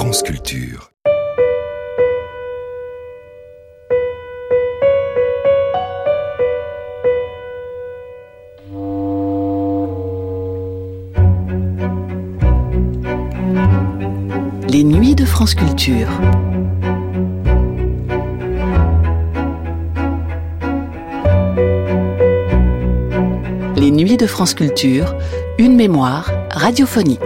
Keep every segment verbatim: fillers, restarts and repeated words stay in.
France Culture. Les nuits de France Culture. Les nuits de France Culture, une mémoire radiophonique.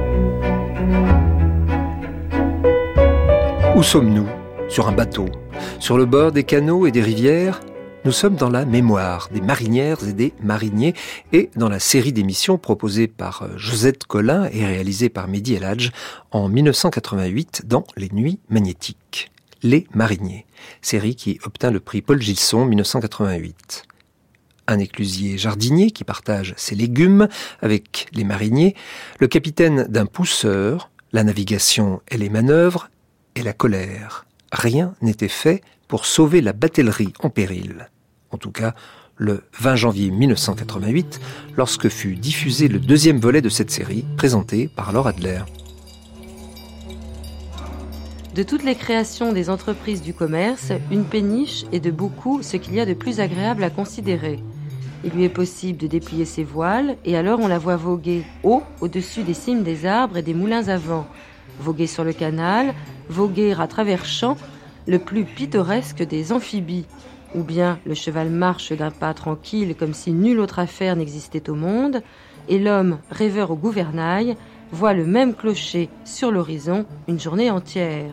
Où sommes-nous ? Sur un bateau, sur le bord des canaux et des rivières. Nous sommes dans la mémoire des marinières et des mariniers et dans la série d'émissions proposée par Josette Collin et réalisée par Mehdi El Hadj en dix-neuf cent quatre-vingt-huit dans Les Nuits magnétiques. Les mariniers, série qui obtint le prix Paul Gilson en dix-neuf cent quatre-vingt-huit. Un éclusier jardinier qui partage ses légumes avec les mariniers, le capitaine d'un pousseur, la navigation et les manœuvres, et la colère. Rien n'était fait pour sauver la batellerie en péril. En tout cas, le vingt janvier dix-neuf cent quatre-vingt-huit, lorsque fut diffusé le deuxième volet de cette série, présenté par Laure Adler. De toutes les créations des entreprises du commerce, une péniche est de beaucoup ce qu'il y a de plus agréable à considérer. Il lui est possible de déplier ses voiles, et alors on la voit voguer haut, au-dessus des cimes des arbres et des moulins à vent, voguer sur le canal, voguer à travers champs, le plus pittoresque des amphibies, ou bien le cheval marche d'un pas tranquille comme si nulle autre affaire n'existait au monde, et l'homme, rêveur au gouvernail, voit le même clocher sur l'horizon une journée entière.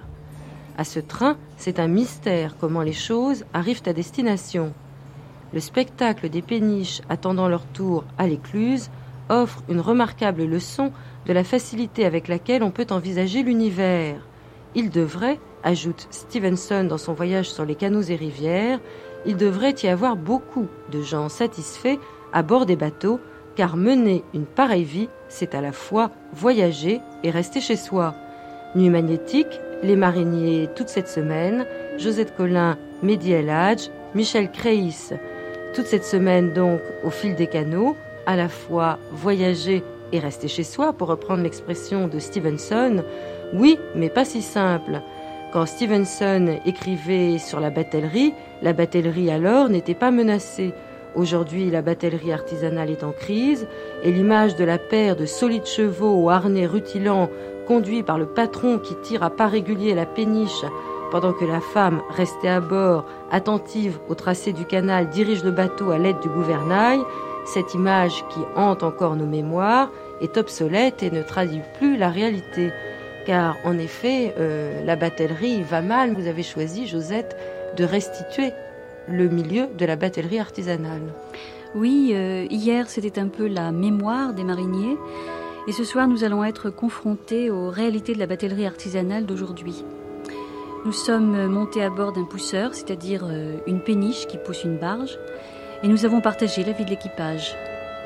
À ce train, c'est un mystère comment les choses arrivent à destination. Le spectacle des péniches attendant leur tour à l'écluse offre une remarquable leçon de la facilité avec laquelle on peut envisager l'univers. Il devrait, ajoute Stevenson dans son voyage sur les canaux et rivières, il devrait y avoir beaucoup de gens satisfaits à bord des bateaux, car mener une pareille vie, c'est à la fois voyager et rester chez soi. Nuit magnétique, les mariniers toute cette semaine, Josette Collin, Mehdi El Hadj, Michel Créis. Toute cette semaine donc, au fil des canaux, à la fois voyager et rester chez soi, pour reprendre l'expression de Stevenson. Oui, mais pas si simple. Quand Stevenson écrivait sur la batellerie, la batellerie alors n'était pas menacée. Aujourd'hui, la batellerie artisanale est en crise et l'image de la paire de solides chevaux au harnais rutilant conduit par le patron qui tire à pas réguliers la péniche pendant que la femme, restée à bord, attentive au tracé du canal, dirige le bateau à l'aide du gouvernail, cette image qui hante encore nos mémoires est obsolète et ne traduit plus la réalité. Car en effet, euh, la batellerie va mal. Vous avez choisi, Josette, de restituer le milieu de la batellerie artisanale. Oui, euh, hier c'était un peu la mémoire des mariniers. Et ce soir, nous allons être confrontés aux réalités de la batellerie artisanale d'aujourd'hui. Nous sommes montés à bord d'un pousseur, c'est-à-dire euh, une péniche qui pousse une barge. Et nous avons partagé la vie de l'équipage.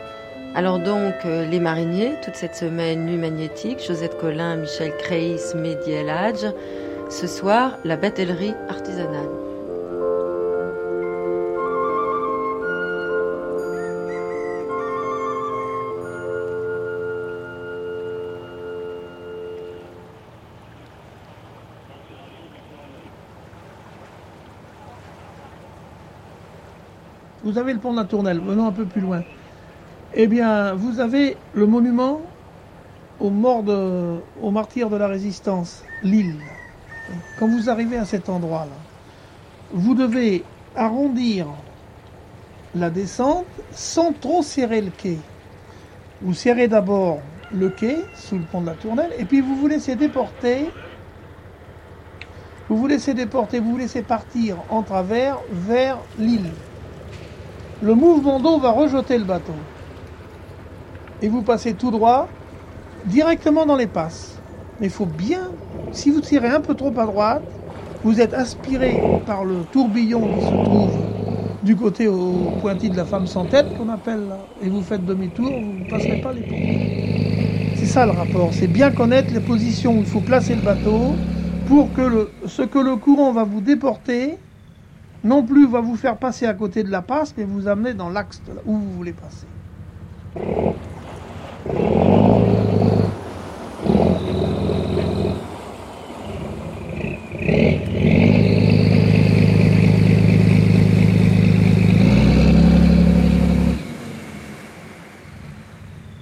Alors donc, euh, les mariniers, toute cette semaine, Nuit magnétique, Josette Collin, Michel Créis, Mehdi El Hadj. Ce soir, la batellerie artisanale. Vous avez le pont de la Tournelle, venons un peu plus loin. Eh bien, vous avez le monument aux morts de, aux martyrs de la résistance, l'île. Quand vous arrivez à cet endroit-là, vous devez arrondir la descente sans trop serrer le quai. Vous serrez d'abord le quai sous le pont de la Tournelle et puis vous vous laissez déporter. Vous vous laissez déporter, vous vous laissez partir en travers vers l'île. Le mouvement d'eau va rejeter le bateau. Et vous passez tout droit, directement dans les passes. Mais il faut bien, si vous tirez un peu trop à droite, vous êtes aspiré par le tourbillon qui se trouve du côté au pointis de la femme sans tête, qu'on appelle là, et vous faites demi-tour, vous ne passerez pas les ponts. C'est ça le rapport, c'est bien connaître les positions où il faut placer le bateau pour que le, ce que le courant va vous déporter, non plus va vous faire passer à côté de la passe, mais vous amener dans l'axe où vous voulez passer.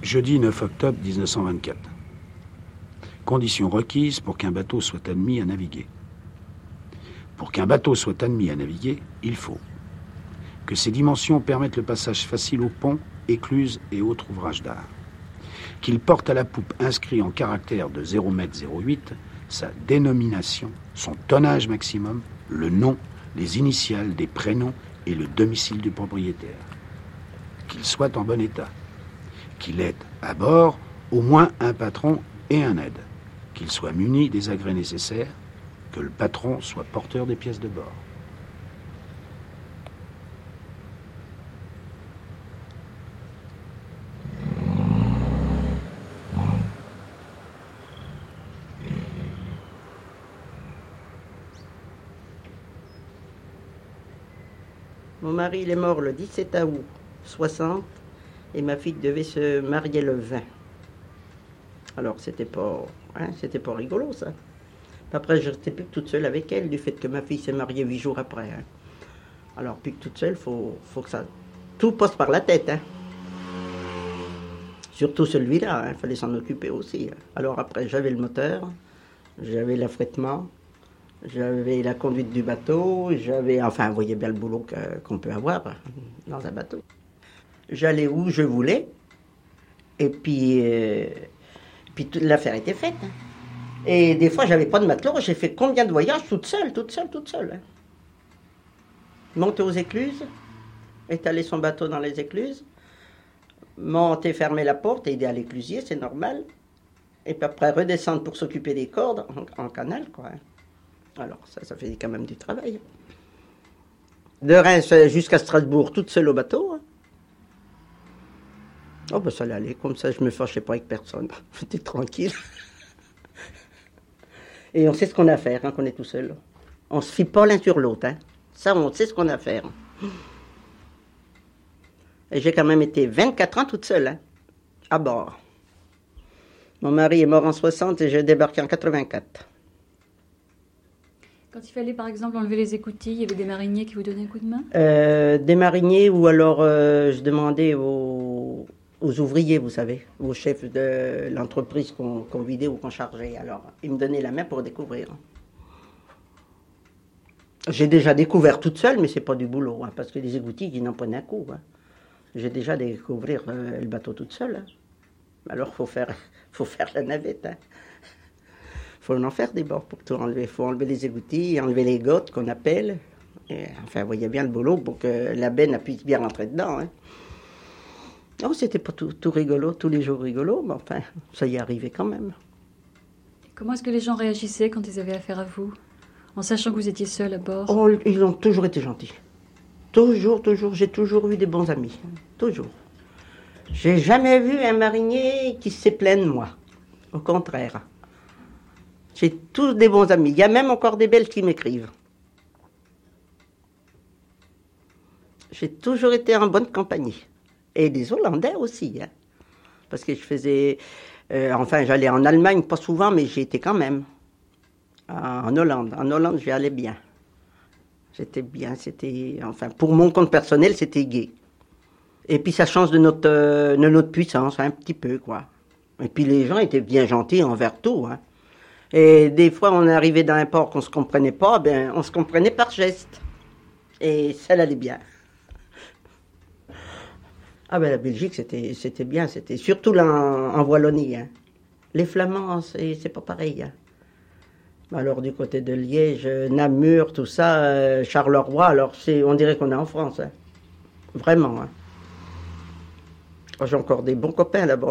Jeudi neuf octobre dix-neuf cent vingt-quatre. Conditions requises pour qu'un bateau soit admis à naviguer. Pour qu'un bateau soit admis à naviguer, il faut que ses dimensions permettent le passage facile aux ponts, écluses et autres ouvrages d'art. Qu'il porte à la poupe inscrit en caractères de zéro virgule zéro huit sa dénomination, son tonnage maximum, le nom, les initiales des prénoms et le domicile du propriétaire. Qu'il soit en bon état. Qu'il ait à bord au moins un patron et un aide. Qu'il soit muni des agrès nécessaires, que le patron soit porteur des pièces de bord. Mon mari, il est mort le dix-sept août soixante et ma fille devait se marier le vingt. Alors, c'était pas, hein, c'était pas rigolo, ça. Après, je restais plus que toute seule avec elle, du fait que ma fille s'est mariée huit jours après. Hein. Alors, plus que toute seule, il faut, faut que ça... Tout passe par la tête, hein. Surtout celui-là, il hein, fallait s'en occuper aussi. Hein. Alors après, j'avais le moteur, j'avais l'affrètement, j'avais la conduite du bateau, j'avais... Enfin, vous voyez bien le boulot que, qu'on peut avoir dans un bateau. J'allais où je voulais, et puis, euh, puis toute l'affaire était faite. Hein. Et des fois, j'avais pas de matelot, j'ai fait combien de voyages toute seule, toute seule, toute seule. Hein. Monter aux écluses, étaler son bateau dans les écluses, monter, fermer la porte, aider à l'éclusier, c'est normal. Et puis après, redescendre pour s'occuper des cordes en, en canal, quoi. Alors, ça, ça fait quand même du travail. De Reims jusqu'à Strasbourg, toute seule au bateau. Hein. Oh, ben ça allait, comme ça, je me fâchais pas avec personne. J'étais tranquille. Et on sait ce qu'on a à faire, hein, qu'on est tout seul. On se fie pas l'un sur l'autre, hein. Ça, on sait ce qu'on a à faire. Et j'ai quand même été vingt-quatre ans toute seule, hein, à bord. Mon mari est mort en soixante et j'ai débarqué en quatre-vingt-quatre. Quand il fallait, par exemple, enlever les écoutilles, il y avait des mariniers qui vous donnaient un coup de main ? euh, Des mariniers ou alors euh, je demandais aux, aux ouvriers, vous savez, aux chefs de l'entreprise qu'on, qu'on vidait ou qu'on chargeait. Alors, ils me donnaient la main pour découvrir. J'ai déjà découvert toute seule, mais c'est pas du boulot, hein, parce que les écoutilles, ils n'en prenaient un coup. Hein. J'ai déjà découvert euh, le bateau toute seule. Hein. Alors, il faut faire, faut faire la navette. Il hein. faut en faire des bords pour tout enlever. Il faut enlever les écoutilles, enlever les gottes qu'on appelle. Et, enfin, vous voyez bien le boulot pour que la benne puisse bien rentrer dedans. Hein. Non, c'était pas tout, tout rigolo, tous les jours rigolo, mais enfin, ça y arrivait quand même. Et comment est-ce que les gens réagissaient quand ils avaient affaire à vous, en sachant que vous étiez seul à bord ? Oh, ils ont toujours été gentils. Toujours, toujours. J'ai toujours eu des bons amis. Toujours. J'ai jamais vu un marinier qui s'est plaint de moi. Au contraire. J'ai tous des bons amis. Il y a même encore des Belges qui m'écrivent. J'ai toujours été en bonne compagnie. Et des Hollandais aussi. Hein. Parce que je faisais... Euh, enfin, j'allais en Allemagne, pas souvent, mais j'y étais quand même. En Hollande. En Hollande, j'y allais bien. C'était bien, c'était... Enfin, pour mon compte personnel, c'était gai. Et puis, ça change de notre, euh, de notre puissance, un petit peu, quoi. Et puis, les gens étaient bien gentils envers tout, hein. Et des fois, on arrivait dans un port qu'on ne se comprenait pas, ben, on se comprenait par geste. Et ça allait bien. Ah ben, la Belgique, c'était, c'était bien, c'était... Surtout là, en, en Wallonie, hein. Les Flamands, c'est, c'est pas pareil, hein. Alors, du côté de Liège, Namur, tout ça, euh, Charleroi, alors c'est, on dirait qu'on est en France. Hein. Vraiment. Hein. Oh, j'ai encore des bons copains là-bas.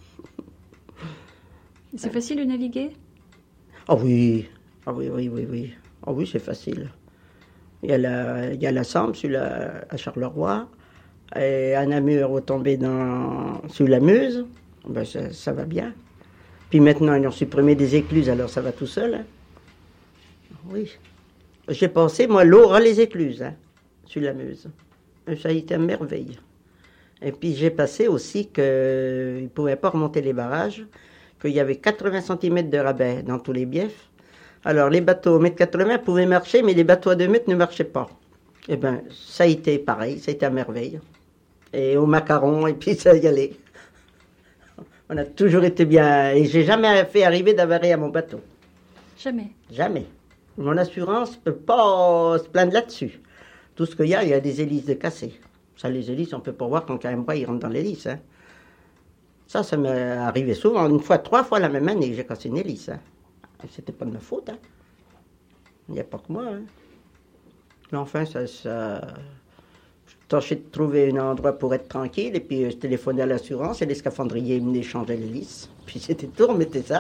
C'est facile de naviguer ? Ah oh, oui. Ah oui, oui, oui, oui. Ah oh, oui, c'est facile. Il y a la, il y a la Sambre sur la, à Charleroi. Et à Namur, on tombait dans, sur la Meuse. Ben, ça, ça va bien. Puis maintenant, ils ont supprimé des écluses, alors ça va tout seul. Hein. Oui. J'ai pensé, moi, l'eau à les écluses, hein, sur la Meuse. Ça a été une merveille. Et puis j'ai passé aussi qu'ils ne pouvaient pas remonter les barrages, qu'il y avait quatre-vingts centimètres de rabais dans tous les biefs. Alors les bateaux à un mètre quatre-vingts pouvaient marcher, mais les bateaux à deux mètres ne marchaient pas. Eh bien, ça a été pareil, ça a été à merveille. Et au macaron, et puis ça y allait. On a toujours été bien. Et j'ai jamais fait arriver d'avarie à mon bateau. Jamais. Jamais. Mon assurance ne peut pas se plaindre là-dessus. Tout ce qu'il y a, il y a des hélices de cassées. Ça, les hélices, on peut pas voir quand un bras, il rentre dans l'hélice. Hein. Ça, ça m'est arrivé souvent. Une fois, trois fois la même année, j'ai cassé une hélice. Hein. C'était pas de ma faute. Hein. Il n'y a pas que moi. Hein. Mais enfin, ça... ça... Je tâchais de trouver un endroit pour être tranquille. Et puis, je téléphonais à l'assurance et les scaphandriers me changer l'hélice. Puis, c'était tout, on mettait ça.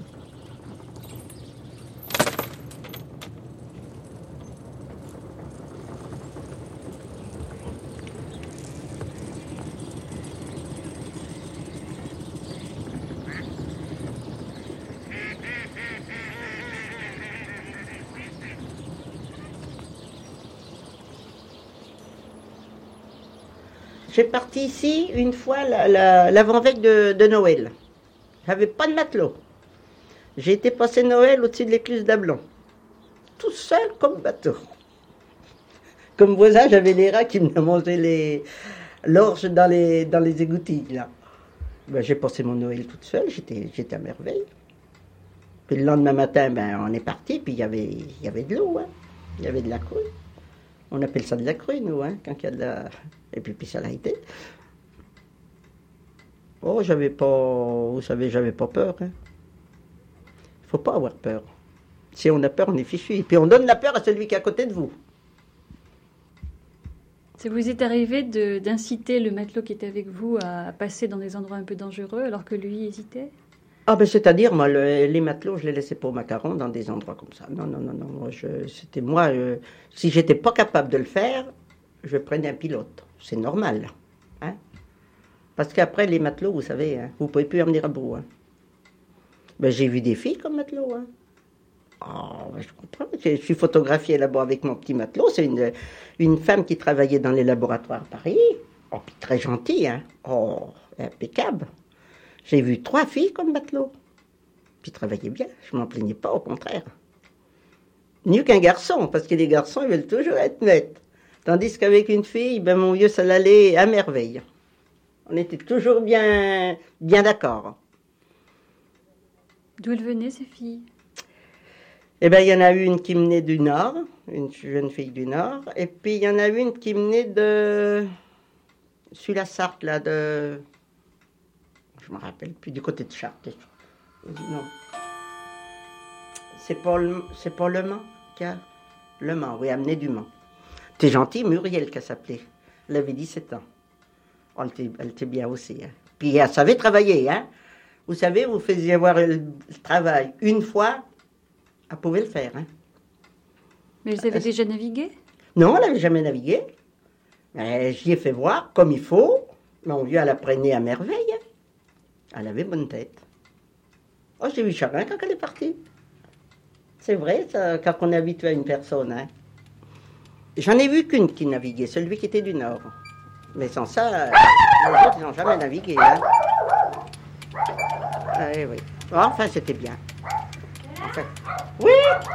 J'ai parti ici une fois la, la, l'avant-veille de, de Noël. J'avais pas de matelot. J'ai été passer Noël au-dessus de l'écluse d'Ablon. Tout seul comme bateau. Comme voisin, j'avais les rats qui me mangeaient les, l'orge dans les, dans les égoutilles, là. Ben, j'ai passé mon Noël toute seule, j'étais, j'étais à merveille. Puis le lendemain matin, ben, on est parti, puis il y avait, il y avait de l'eau, hein. Il y avait de la crue. On appelle ça de la crue, nous, hein, quand il y a de la... Et puis, puis ça l'a été. Oh, j'avais pas... Vous savez, j'avais pas peur, hein. Il faut pas avoir peur. Si on a peur, on est fichu. Et puis on donne la peur à celui qui est à côté de vous. Ça vous est arrivé de, d'inciter le matelot qui était avec vous à passer dans des endroits un peu dangereux alors que lui hésitait? Ah ben c'est-à-dire, moi, le, les matelots, je les laissais pas au macaron dans des endroits comme ça. Non, non, non, non. Moi, je, c'était moi, euh, si j'étais pas capable de le faire, je prenais un pilote. C'est normal, hein. Parce qu'après, les matelots, vous savez, hein, vous pouvez plus emmener à bout. Hein. Ben, j'ai vu des filles comme matelots, hein. Oh, ben, je comprends. Je suis photographiée là-bas avec mon petit matelot. C'est une, une femme qui travaillait dans les laboratoires à Paris. Oh, puis très gentille, hein. Oh, impeccable. J'ai vu trois filles comme matelot. Puis ils travaillaient bien. Je m'en plaignais pas, au contraire. Mieux qu'un garçon, parce que les garçons, ils veulent toujours être nets. Tandis qu'avec une fille, ben mon vieux, ça l'allait à merveille. On était toujours bien, bien d'accord. D'où elles venaient, ces filles? Eh bien, il y en a une qui venait du Nord, une jeune fille du Nord, et puis il y en a une qui venait de... sur la Sarthe, là, de... Je me rappelle plus, du côté de Chartres. Non. C'est pas le, c'est pas Le Mans, qui a... Le Mans, oui, amené du Mans. T'es gentil, Muriel, qu'elle s'appelait. Elle avait dix-sept ans. Oh, elle, était, elle était bien aussi. Hein. Puis elle savait travailler, hein. Vous savez, vous faisiez voir le, le travail une fois, elle pouvait le faire, hein. Mais elles avaient elle, déjà navigué? Non, elle n'avait jamais navigué. Mais j'y ai fait voir comme il faut. Mon vieux, elle apprenait à merveille. Hein. Elle avait bonne tête. Oh, j'ai vu chagrin quand elle est partie. C'est vrai, ça, quand on est habitué à une personne, hein. J'en ai vu qu'une qui naviguait, celui qui était du Nord. Mais sans ça, les autres, ils n'ont jamais navigué. Hein. Ah, oui, oui. Enfin, c'était bien. Enfin, oui!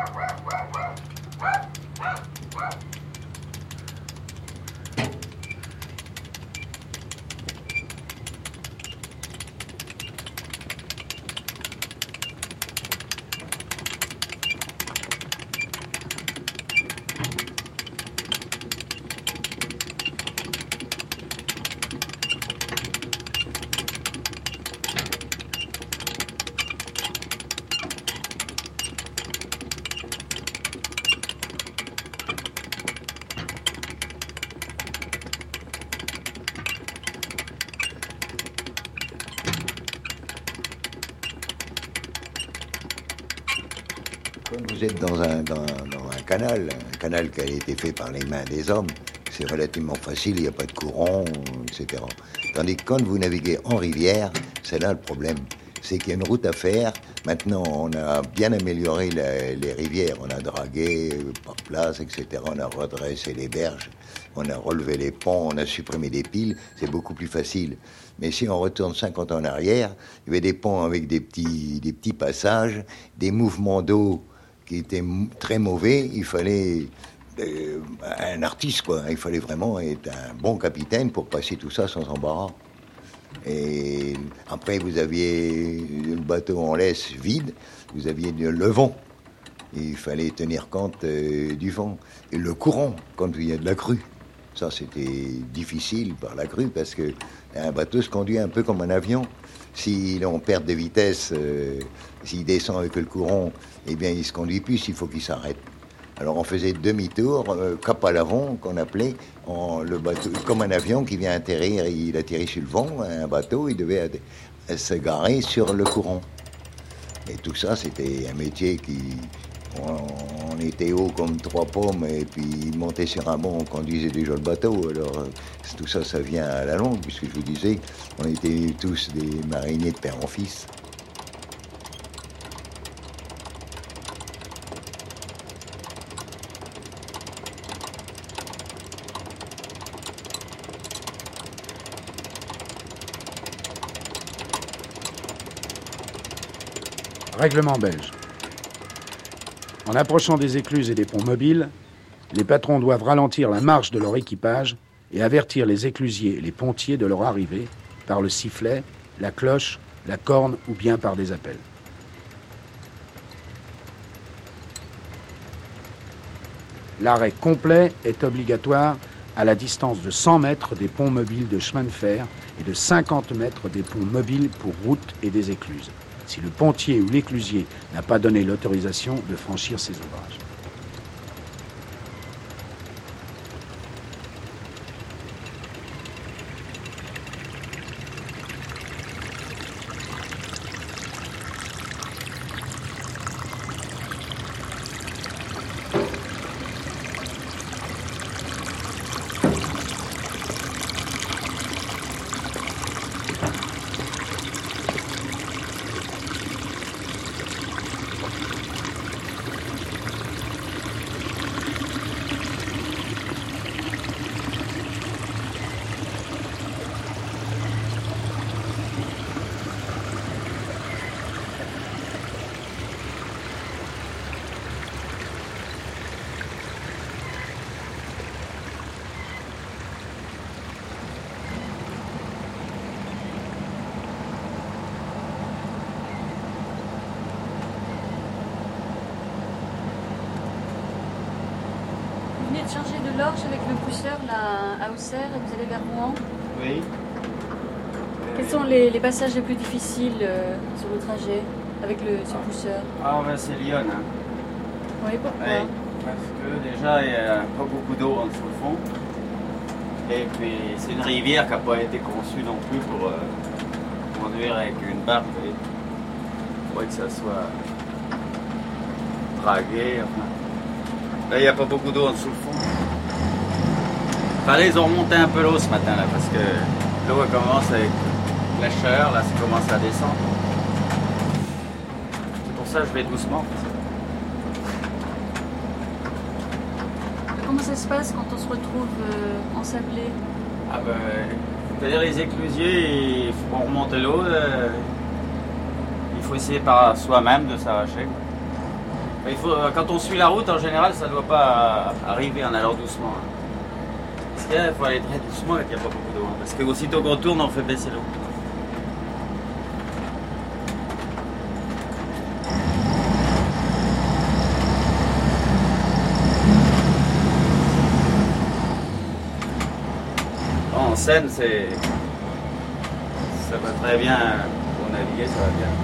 Vous êtes dans un, dans, dans un canal, un canal qui a été fait par les mains des hommes. C'est relativement facile, il n'y a pas de courant, et cetera. Tandis que quand vous naviguez en rivière, c'est là le problème. C'est qu'il y a une route à faire. Maintenant, on a bien amélioré la, les rivières. On a dragué par place, et cetera. On a redressé les berges, on a relevé les ponts, on a supprimé des piles. C'est beaucoup plus facile. Mais si on retourne cinquante ans en arrière, il y avait des ponts avec des petits, des petits passages, des mouvements d'eau qui étaient très mauvais. Il fallait euh, un artiste, quoi. Il fallait vraiment être un bon capitaine pour passer tout ça sans embarras. Et après, vous aviez le bateau en laisse vide, vous aviez le vent. Il fallait tenir compte euh, du vent. Et le courant, quand il y a de la crue. Ça, c'était difficile par la crue parce que un bateau se conduit un peu comme un avion. Si l'on perd de vitesse, euh, s'il descend avec le courant, eh bien, il ne se conduit plus, il faut qu'il s'arrête. Alors, on faisait demi-tour, euh, cap à l'avant, qu'on appelait, en, le bateau, comme un avion qui vient atterrir, il atterrit sur le vent, un bateau, il devait ad- se garer sur le courant. Et tout ça, c'était un métier qui... On, on était haut comme trois pommes, et puis monter sur un banc, on conduisait déjà le bateau. Alors, euh, tout ça, ça vient à la longue, puisque je vous disais, on était tous des mariniers de père en fils. Règlement belge. En approchant des écluses et des ponts mobiles, les patrons doivent ralentir la marche de leur équipage et avertir les éclusiers et les pontiers de leur arrivée par le sifflet, la cloche, la corne ou bien par des appels. L'arrêt complet est obligatoire à la distance de cent mètres des ponts mobiles de chemin de fer et de cinquante mètres des ponts mobiles pour route et des écluses, si le pontier ou l'éclusier n'a pas donné l'autorisation de franchir ces ouvrages. Chargé de l'orge avec le pousseur là, à Auxerre et vous allez vers Rouen. Oui. Quels sont les, les passages les plus difficiles euh, sur le trajet avec le, ce pousseur? Ah, ben c'est Lyon. Hein. Oui, pourquoi? Oui, parce que déjà, il n'y a pas beaucoup d'eau en dessous le fond. Et puis, c'est une rivière qui n'a pas été conçue non plus pour euh, conduire avec une barque. Il faudrait que ça soit dragué. Enfin. Là, il n'y a pas beaucoup d'eau en dessous le fond. Fallait, ils ont remonté un peu l'eau ce matin, là, parce que l'eau commence avec la chaleur, là, ça commence à descendre. C'est pour ça que je vais doucement. Comment ça se passe quand on se retrouve euh, ensablé? Ah ben, c'est-à-dire les éclusiers, il faut remonter l'eau, euh, il faut essayer par soi-même de s'arracher. Il faut, quand on suit la route, en général, ça ne doit pas arriver en allant doucement. Parce qu'il faut aller très doucement avec il n'y a pas beaucoup d'eau. Parce que aussitôt qu'on tourne, on fait baisser l'eau. En Seine, c'est... ça va très bien. Pour naviguer, ça va bien.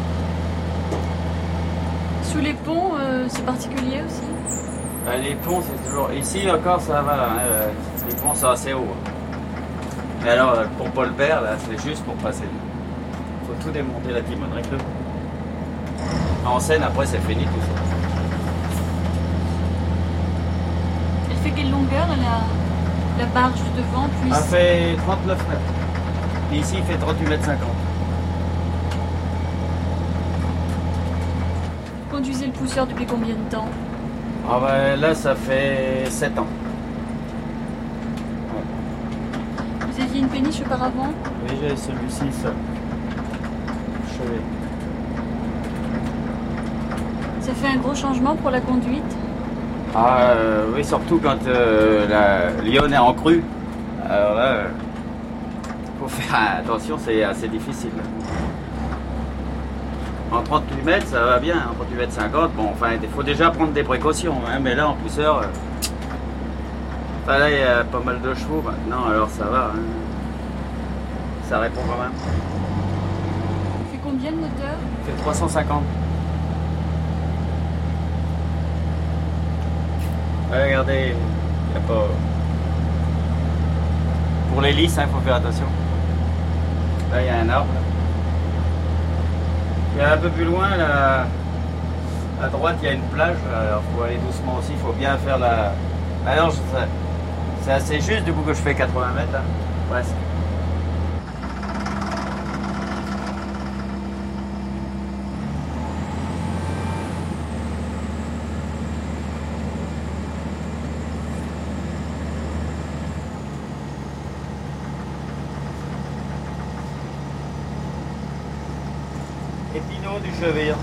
Sous les ponts, euh, c'est particulier aussi? Ben, les ponts, c'est toujours... Ici, encore, ça va. Hein. Les ponts sont assez hauts. Mais alors, pour Paul Bert, là, c'est juste pour passer. Il faut tout démonter la timonerie. En Seine, après, c'est fini tout ça. Elle fait quelle longueur, la, la barge de devant puis... Elle fait trente-neuf mètres. Et ici, il fait trente-huit mètres cinquante. Vous conduisez le pousseur depuis combien de temps? Ah ben, là, ça fait sept ans. Ouais. Vous aviez une péniche auparavant? Oui, j'ai celui-ci, ça. Chevet. Ça fait un gros changement pour la conduite? Ah euh, oui, surtout quand euh, la Lyon est en crue. Alors là, il faut faire attention, c'est assez difficile. En trente-huit mètres, ça va bien, en trente-huit mètres cinquante, bon, enfin, il faut déjà prendre des précautions, hein, mais là, en pousseur, euh, enfin, là, il y a pas mal de chevaux maintenant, alors ça va, hein. Ça répond quand même. Il fait combien de moteur? Il fait trois cent cinquante. Ouais, regardez, il n'y a pas... Pour l'hélice, il hein, faut faire attention. Là, il y a un arbre. Il y a un peu plus loin, là, à droite, il y a une plage. Alors, il faut aller doucement aussi. Il faut bien faire la... Alors, c'est assez juste, du coup, que je fais quatre-vingts mètres, là. Presque. Épinot du Chevire.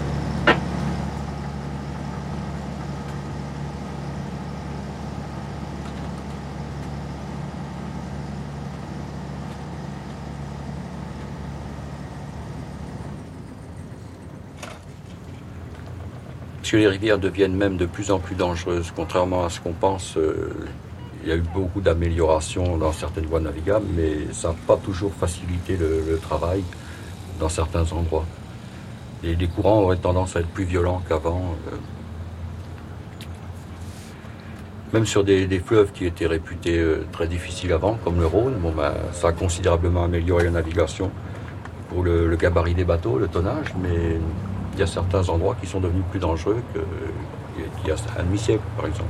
Parce que les rivières deviennent même de plus en plus dangereuses. Contrairement à ce qu'on pense, euh, il y a eu beaucoup d'améliorations dans certaines voies navigables, mais ça n'a pas toujours facilité le, le travail dans certains endroits. Et les courants auraient tendance à être plus violents qu'avant. Euh, même sur des, des fleuves qui étaient réputés euh, très difficiles avant, comme le Rhône, bon, ben, ça a considérablement amélioré la navigation pour le, le gabarit des bateaux, le tonnage, mais il y a certains endroits qui sont devenus plus dangereux qu'il y a un demi-siècle, par exemple.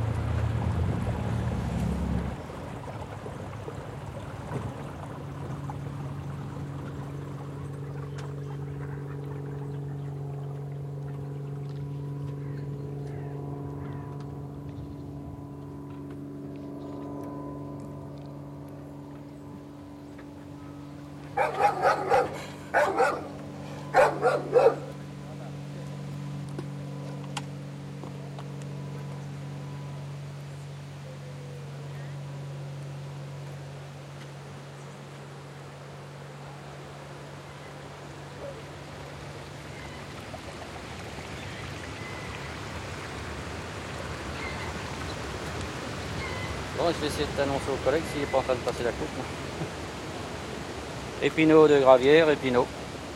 Bon, je vais essayer de t'annoncer au collègue s'il n'est pas en train de passer la coupe. Épinot de Gravière, Épinot.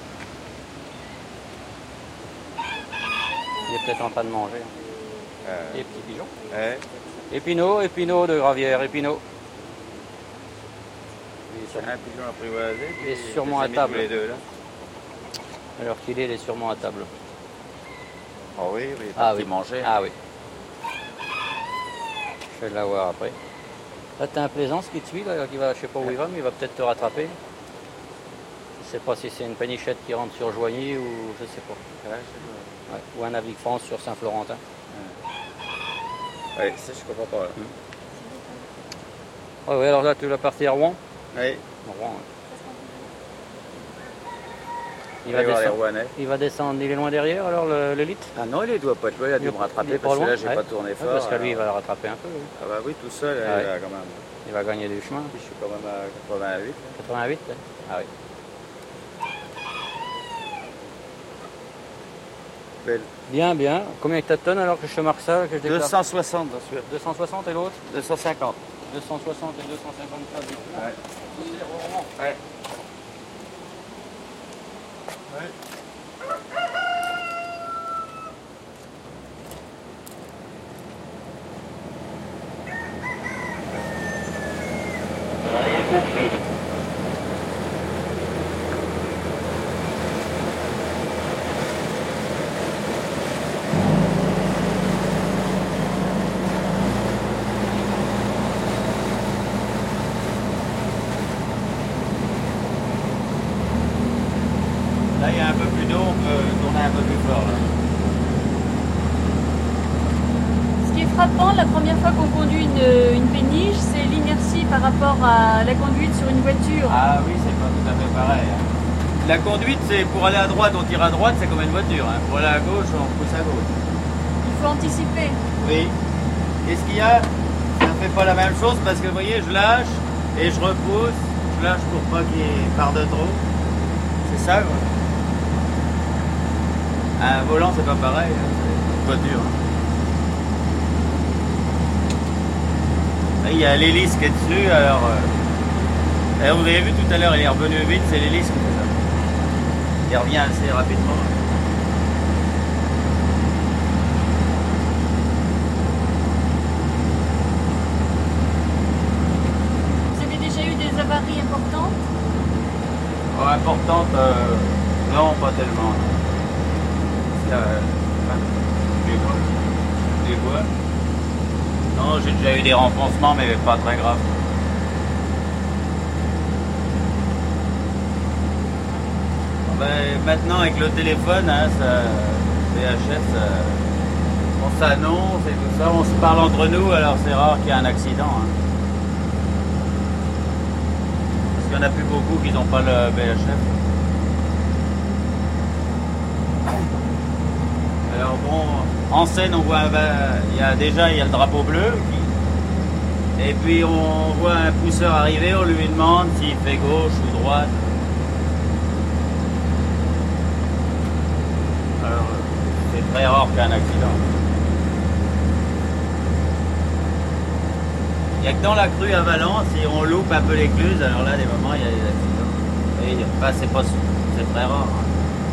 Il est peut-être en train de manger. Euh... Les petits pigeons. Ouais. Épinot, Épinot de Gravière, Épinot. Sur... Un pigeon apprivoisé. Il est sûrement à table. Les deux, là. Alors qu'il est, il est sûrement à table. Oh oui, oui, ah oui, manger. Ah oui. Je vais l'avoir après. Là, tu as un plaisance qui te suit, là, qui va, je sais pas où il va, mais il va peut-être te rattraper. Je sais pas si c'est une pénichette qui rentre sur Joigny ou je sais pas. Ouais, je sais pas. Ouais. Ou un Navic France sur Saint-Florentin. Oui, ouais, ça je comprends pas. Là. Mmh. Ouais, ouais, alors là, tu vas partir à Rouen. Oui. Rouen, ouais. Il va, descendre, il va descendre, il est loin derrière alors le, le lit? Ah non, il ne doit pas être loin, il a dû me rattraper parce que là j'ai ouais. pas tourné fort. Ouais, parce que lui il va le rattraper un peu. Oui. Ah bah oui, tout seul, ah il, ouais. va quand même... il va gagner du chemin. Je suis quand même à quatre-vingt-huit. quatre-vingt-huit ouais. Ah oui. Belle. Bien, bien. Combien que tu tonnes alors que je te marque ça que je deux cent soixante, bien sûr. deux cent soixante et l'autre deux cent cinquante. deux cent soixante et deux cent cinquante. Ouais. Ouais. Ouais. Là, il y a un peu plus d'eau, on peut tourner un peu plus fort. Là. Ce qui est frappant, la première fois qu'on conduit une, une péniche, c'est l'inertie par rapport à la conduite sur une voiture. Ah oui, c'est pas tout à fait pareil. La conduite, c'est pour aller à droite, on tire à droite, c'est comme une voiture. Hein. Pour aller à gauche, on pousse à gauche. Il faut anticiper. Oui. Et ce qu'il y a, ça ne fait pas la même chose parce que vous voyez, je lâche et je repousse. flash pour pas qu'il parte de trop. C'est ça, quoi. Un volant, c'est pas pareil, hein. C'est une voiture. Hein. Là, il y a l'hélice qui est dessus, alors... Euh... alors vous avez vu tout à l'heure, il est revenu vite, c'est l'hélice qui fait ça. Il revient assez rapidement. Vous avez déjà eu des avaries importantes? Oh, importantes, euh... non, pas tellement. Euh, les bois. Les bois. Non, j'ai déjà eu des renfoncements, mais pas très graves. Ben, maintenant, avec le téléphone, hein, ça, V H S, ça, on s'annonce et tout ça, on se parle entre nous, alors c'est rare qu'il y ait un accident. Hein. Parce qu'il n'y en a plus beaucoup qui n'ont pas le V H S. Alors bon, en scène, on voit, il y a déjà il y a le drapeau bleu, qui, et puis on voit un pousseur arriver, on lui demande s'il fait gauche ou droite. Alors, c'est très rare qu'il y ait un accident. Il n'y a que dans la crue à Valence, si on loupe un peu l'écluse, alors là, des moments, il y a des accidents. Et, enfin, c'est pas, c'est très rare. Hein.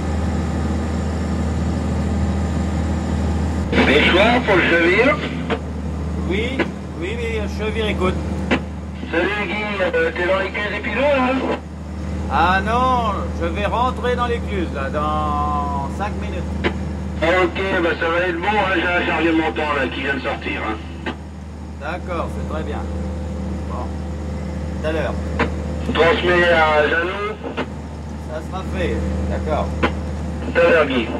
Bonsoir pour le Chevire. Oui, oui, oui, Chevire écoute. Salut Guy, euh, t'es dans les quinze épilons là? Ah non, je vais rentrer dans l'écluse là, dans cinq minutes. Ok, bah ça va être bon, hein, j'ai un chargé montant là qui vient de sortir. Hein. D'accord, c'est très bien. Bon, tout à l'heure. Transmets à Jeannot. Ça sera fait, d'accord. Tout à l'heure Guy.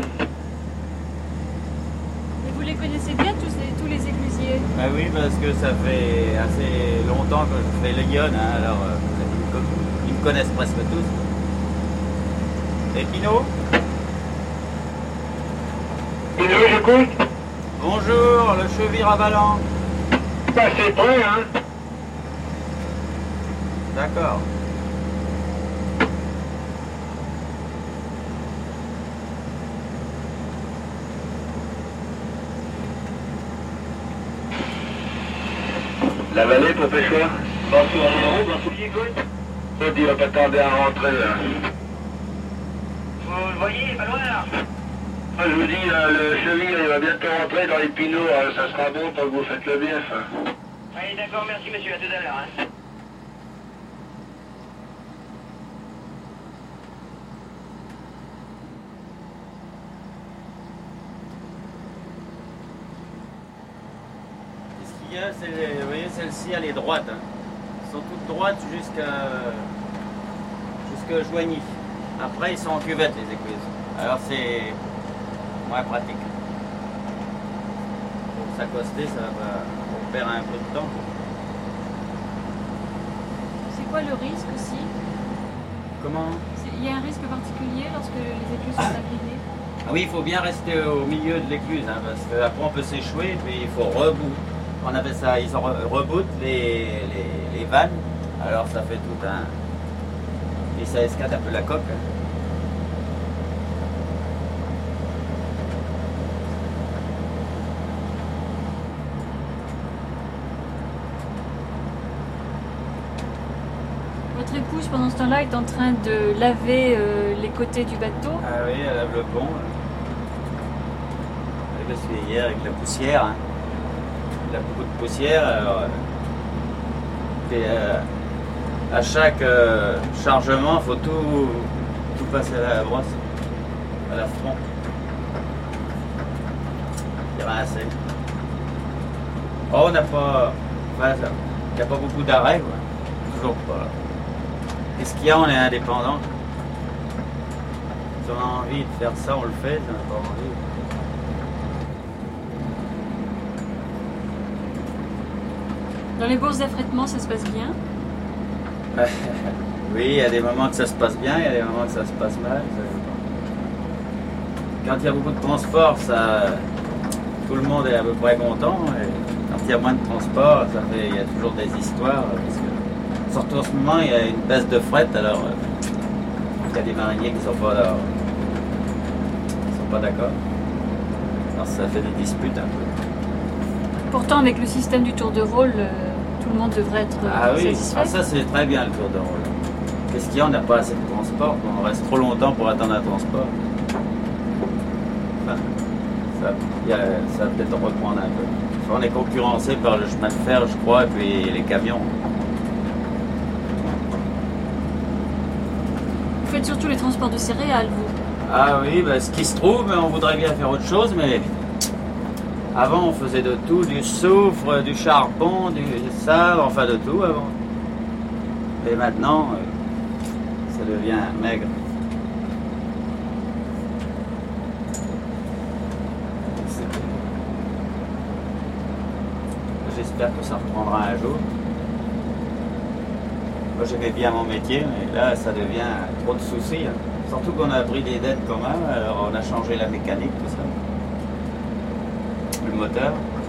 Vous les connaissez bien tous les, tous les éclusiers? Bah oui, parce que ça fait assez longtemps que je fais le Lyon, hein, alors euh, ils me connaissent presque tous. Et Pino? Pino, j'écoute. Bonjour, le Chevire à Valence. Bah c'est prêt, hein. D'accord. La vallée pour pêcheur. Bonsoir Léon, bonsoir Écoute. Il va pas tarder à rentrer là. Vous le voyez, pas loin là. Moi je vous dis, là, le Chevire il va bientôt rentrer dans les pinots, hein, ça sera bon pour que vous faites le bief. Hein. Oui d'accord, merci monsieur, à tout à l'heure. Hein. Vous voyez, celle-ci, elle est droite. Hein. Ils sont toutes droites jusqu'à jusqu'à Joigny. Après, ils sont en cuvette, les écluses. Alors, c'est moins pratique. Pour s'accoster, ça va... on perd un peu de temps. C'est quoi le risque aussi? Comment? Il y a un risque particulier lorsque les écluses sont inclinées? Ah oui, il faut bien rester au milieu de l'écluse, hein, parce qu'après, on peut s'échouer, puis il faut rebouter. On appelle ça, ils rebootent les, les, les vannes, alors ça fait tout un... et ça escade un peu la coque. Votre épouse, pendant ce temps-là, est en train de laver euh, les côtés du bateau? Ah oui, elle lave le pont. Elle l'a hier avec la poussière. Hein. Il y a beaucoup de poussière, alors, et, euh, à chaque euh, chargement, il faut tout, tout passer à la brosse, à la front. Il y a assez. Oh, on n'a pas, enfin, il n'y a pas beaucoup d'arrêts, toujours pas. Qu'est-ce qu'il y a, on est indépendant. Si on a envie de faire ça, on le fait, si on n'a pas envie. Dans les bourses d'affrètement, ça se passe bien? Oui, il y a des moments que ça se passe bien, il y a des moments que ça se passe mal. Quand il y a beaucoup de transport, ça, tout le monde est à peu près content. Et quand il y a moins de transport, ça fait, il y a toujours des histoires. Parce que Surtout en ce moment, il y a une baisse de fret, alors euh, il y a des mariniers qui ne sont pas là, qui sont pas d'accord. Alors ça fait des disputes un peu. Pourtant, avec le système du tour de rôle, euh, tout le monde devrait être euh, ah oui, satisfait. ah, ça c'est très bien le tour de rôle. Qu'est-ce qu'il y a? On n'a pas assez de transport, on reste trop longtemps pour attendre un transport. Enfin, ça, y a, ça va peut-être reprendre un peu. Enfin, on est concurrencé par le chemin de fer, je crois, et puis les camions. Vous faites surtout les transports de céréales, vous? Ah oui, bah, ce qui se trouve, on voudrait bien faire autre chose, mais avant on faisait de tout, du soufre, du charbon, du sable, enfin de tout avant. Et maintenant, ça devient maigre. J'espère que ça reprendra un jour. Moi j'aimais bien mon métier, mais là ça devient trop de soucis. Surtout qu'on a pris des dettes quand même, alors on a changé la mécanique, tout ça. Le moteur.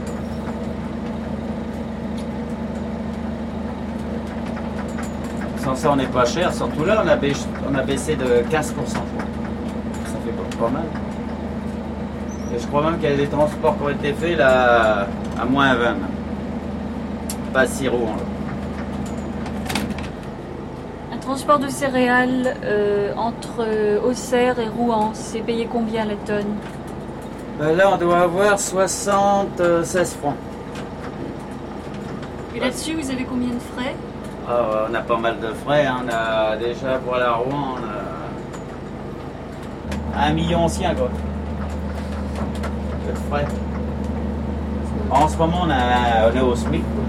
Sans ça on n'est pas cher, surtout là on a baissé, on a baissé de quinze pour cent. Ça fait pas, pas mal. Et je crois même qu'il y a des transports qui ont été faits là à moins vingt. Pas si roulant. Un transport de céréales euh, entre euh, Auxerre et Rouen, c'est payé combien la tonne? Ben là, on doit avoir soixante-seize francs. Et là-dessus, vous avez combien de frais? Oh, on a pas mal de frais. Hein. On a déjà pour la Rouen, on a un million ancien, quoi. De frais. En ce moment, on, a, on est au SMIC, quoi.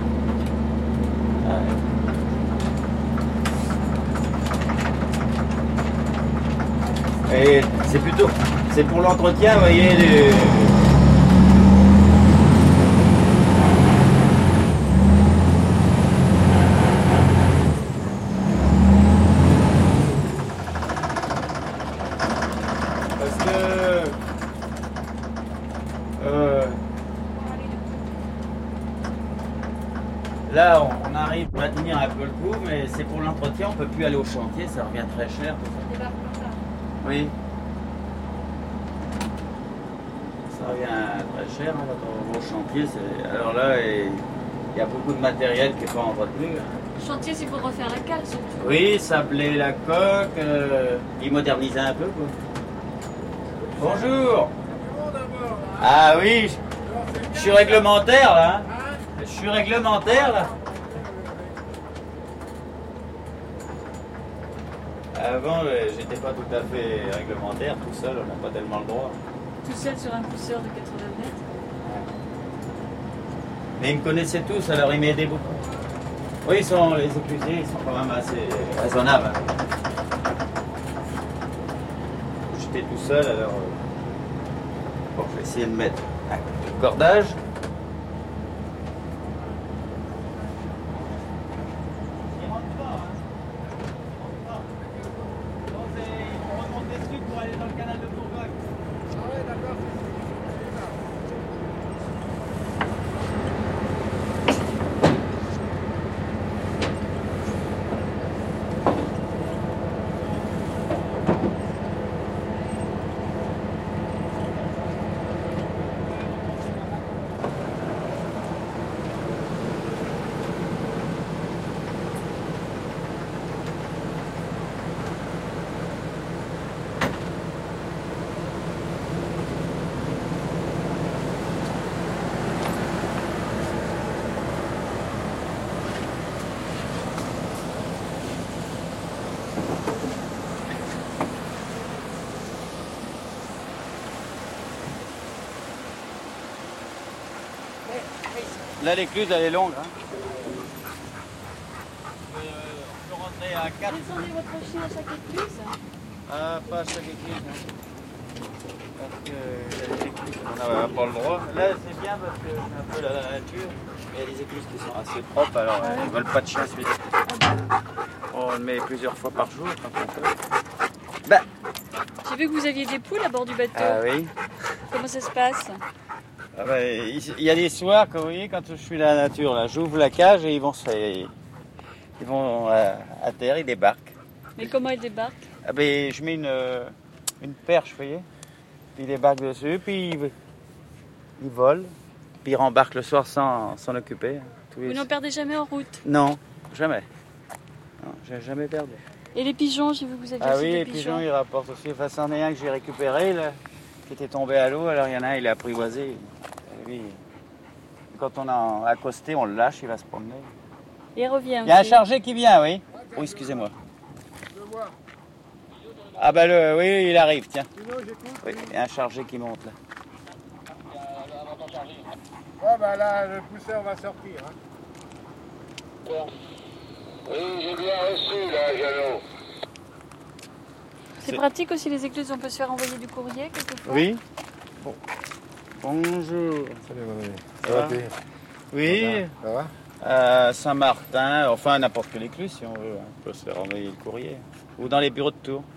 Et c'est plutôt, c'est pour l'entretien, vous voyez, du... Parce que euh, là, on, on arrive à tenir un peu le coup, mais c'est pour l'entretien, on ne peut plus aller au chantier, ça revient très cher. Oui. Ça revient très cher hein, quand on va au chantier. Alors là, il y a beaucoup de matériel qui n'est pas entretenu. Le chantier, c'est pour refaire la cale, surtout. Oui, sabler la coque, euh, y moderniser un peu. Quoi. Bonjour. Ah oui, je suis réglementaire là. Je suis réglementaire là. Avant, j'étais pas tout à fait réglementaire, tout seul, on n'a pas tellement le droit. Tout seul sur un pousseur de quatre-vingts mètres? Mais ils me connaissaient tous, alors ils m'aidaient beaucoup. Oui, ils sont, les éclusiers, ils sont quand même assez raisonnables. J'étais tout seul, alors... Bon, je vais essayer de mettre un cordage. Là, l'écluse, elle est longue. Hein. Euh, on peut rentrer à quatre. Vous descendez votre chien à chaque écluse? Ah, pas à chaque écluse. Hein. Parce que euh, les écluses, on n'a pas le droit. Là, c'est bien parce que c'est un peu la, la nature. Il y a des écluses qui sont assez propres, alors euh, ils ne veulent pas de chien ce midi. On le met plusieurs fois par jour quand on peut. Bah. J'ai vu que vous aviez des poules à bord du bateau. Ah oui. Comment ça se passe? Ah bah, il y a des soirs, quand vous voyez, quand je suis dans la nature, là, j'ouvre la cage et ils vont se, Ils vont à, à terre, ils débarquent. Mais comment ils débarquent? Ah ben, je mets une, une perche, vous voyez. Puis ils débarquent dessus, puis ils, ils volent. Puis ils rembarquent le soir sans s'en occuper. Tous les... Vous n'en perdez jamais en route? Non, jamais. Non, j'ai jamais perdu. Et les pigeons, j'ai vu que vous aviez Ah aussi oui, des les pigeons. pigeons, ils rapportent aussi. Enfin, c'en est un que j'ai récupéré, là, qui était tombé à l'eau. Alors il y en a un, il est apprivoisé. Et lui, quand on a accosté, on le lâche, il va se promener. Il revient. Il y a un aussi. chargé qui vient, oui. Oui, excusez-moi. Ah ben le, oui, il arrive, tiens. Oui, il y a un chargé qui monte là. Ouais, bah là, le pousseur va sortir. Hein. Oui, j'ai bien reçu, là, Jeannot. C'est pratique aussi les écluses, on peut se faire envoyer du courrier quelquefois. Oui. Bon. Bonjour. Salut, mamie. Ça va? Oui. Ça va? Euh, Saint-Martin, enfin n'importe quelle écluse si on veut. On peut se faire envoyer le courrier. Ou dans les bureaux de Tours.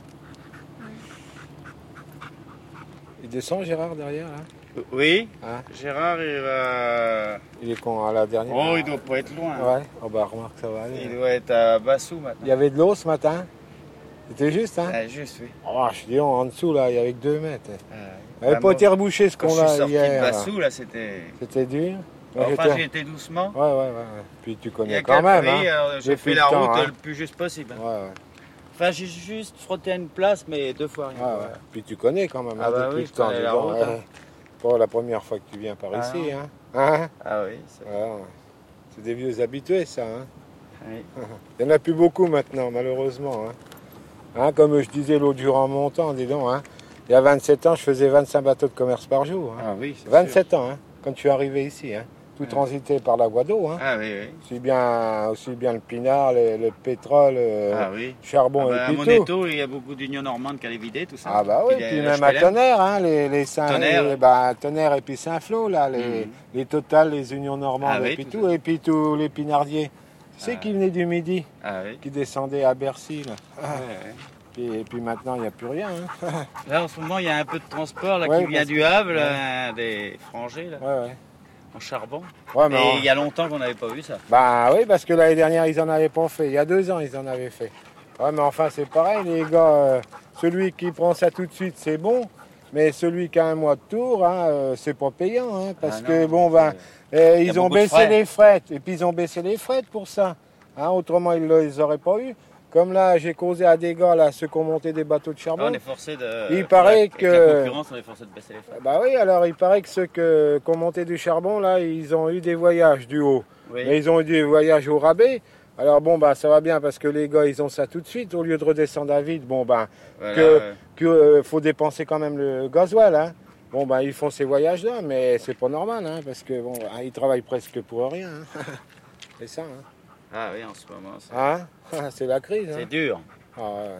Il descend, Gérard, derrière, là? Oui. Hein? Gérard, il va... Il est con à la dernière? Oh, il doit pas être loin. Ouais. Oh, bah, remarque, ça va aller. Il doit être à Bassou maintenant. Il y avait de l'eau ce matin? C'était juste, hein? Ah, juste, oui. Oh, je dis, en dessous, là, il y avait que deux mètres. Ah, Il n'avait bah, pas moi, été rebouché, ce quand qu'on je suis a sorti hier. de Bassou, là, c'était... C'était dur? Moi, Enfin, j'étais- j'ai été doucement. Ouais, ouais, ouais, ouais. Puis tu Il y connais a quand même, Capri, hein? alors j'ai Depuis fait la le temps, route hein. le plus juste possible. Ouais, ouais. Enfin, j'ai juste frotté à une place, mais deux fois rien. Ouais, ouais. Puis tu connais quand même, Ah hein, bah depuis oui, le je temps. connais dis la donc, route, ouais. hein. Pas la première fois que tu viens par Ah ici, non. hein? Hein? Ah oui, c'est Ouais, ouais. C'est des vieux habitués, ça, hein? oui. Il n'y en a plus beaucoup maintenant, malheureusement, hein? Hein, comme je disais l'autre jour en montant, dis donc, hein? Il y a vingt-sept ans, je faisais vingt-cinq bateaux de commerce par jour. Hein? Ah oui, c'est vingt-sept ans, hein? Quand je suis arrivé ici, hein? Tout transité par la voie d'eau, hein? Ah oui, oui. Aussi bien, aussi bien le pinard, le, le pétrole, le Ah oui. charbon Ah bah, et à puis tout. Monéto, il y a beaucoup d'unions normandes qui allaient vider, tout ça. Ah bah oui, Puis les- puis le même à H P L M. Tonnerre, hein, les, les Saint, Tonnerre. les- bah, Tonnerre et puis Saint-Flour, là, les, Mhm. les Total, les Unions Normandes Ah oui, et puis tout tout, et puis tous les Pinardiers. Tu sais Ah. qui venaient du Midi, Ah oui. qui descendaient à Bercy, là. Ouais, ouais. Puis, et puis maintenant, il n'y a plus rien, hein. Là, en ce moment, il y a un peu de transport là, Ouais, qui vient parce du que- Havre, ouais. là, des frangés, là, Ouais, ouais. en charbon. Ouais, mais Et on- il y a longtemps qu'on n'avait pas vu ça. Bah oui, parce que l'année dernière, ils en avaient pas fait. Il y a deux ans, ils en avaient fait. Ouais, mais enfin, c'est pareil, les gars. euh, celui qui prend ça tout de suite, c'est bon. Mais celui qui a un mois de tour, hein, euh, c'est pas payant. Hein, parce Ah que, non, bon, ben, c'est- euh, y a ils ont beaucoup de baissé frais. les frais. Et puis, ils ont baissé les frais pour ça. Hein, autrement, ils ne les auraient pas eu. Comme là, j'ai causé à des gars, là, ceux qui ont monté des bateaux de charbon. Là, on est forcé de. Il paraît avec que- La concurrence, on est forcé de baisser les frais. Bah oui, alors il paraît que ceux que- qui ont monté du charbon, là, ils ont eu des voyages du haut. Oui. Mais ils ont eu des voyages au rabais. Alors bon, bah ça va bien parce que les gars, ils ont ça tout de suite. Au lieu de redescendre à vide, bon, bah, Voilà, que, ouais. que, euh, faut dépenser quand même le gasoil, hein. Bon, bah, ils font ces voyages-là, mais c'est pas normal, hein, parce que bon, hein, ils travaillent presque pour rien. Hein. C'est ça, hein. Ah oui, en ce moment, c'est Hein c'est la crise, hein. c'est dur. Ah ouais.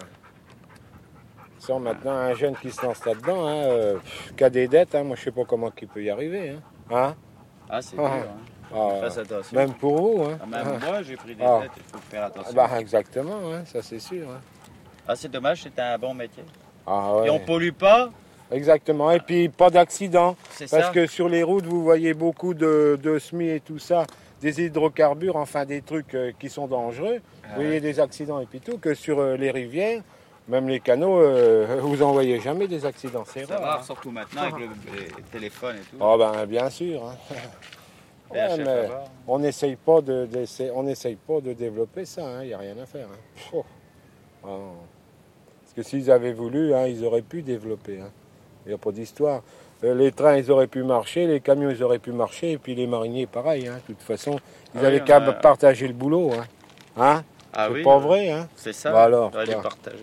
Sans maintenant un jeune qui se lance là-dedans, hein, euh, pff, qui a des dettes, hein, moi je sais pas comment il peut y arriver. Hein. Hein Ah, c'est Ah. dur. Hein. Ah, Fasse attention. même pour vous. Hein. Ah, même moi, j'ai pris des Ah. dettes, il faut faire attention. Bah, exactement, hein, ça c'est sûr. Hein. Ah, c'est dommage, c'était un bon métier. Ah, ouais. Et on pollue pas. Exactement, et puis pas d'accident. C'est Parce ça. que sur les routes, vous voyez beaucoup de, de S M I et tout ça, des hydrocarbures, enfin des trucs euh, qui sont dangereux. Ah vous voyez ouais. des accidents et puis tout, que sur euh, les rivières, même les canaux, euh, vous en voyez jamais des accidents. C'est C'est rare. rare, hein. surtout maintenant avec le, les téléphones et tout. Oh ben bien sûr. Hein. V H F Ouais, mais là-bas. on n'essaye pas de, d'essa- on n'essaye pas de développer ça, il n'y a rien à faire. Hein. Oh. Ah non. Parce que s'ils avaient voulu, hein, ils auraient pu développer. Hein. Il n'y a pas d'histoire. Euh, les trains, ils auraient pu marcher, les camions, ils auraient pu marcher, et puis les mariniers, pareil. Hein. De toute façon, ils Ah avaient oui, qu'à on a- partager le boulot. Hein. Hein Ah c'est oui, pas euh, vrai. Hein. C'est ça. Bah alors, on doit les quoi. partager.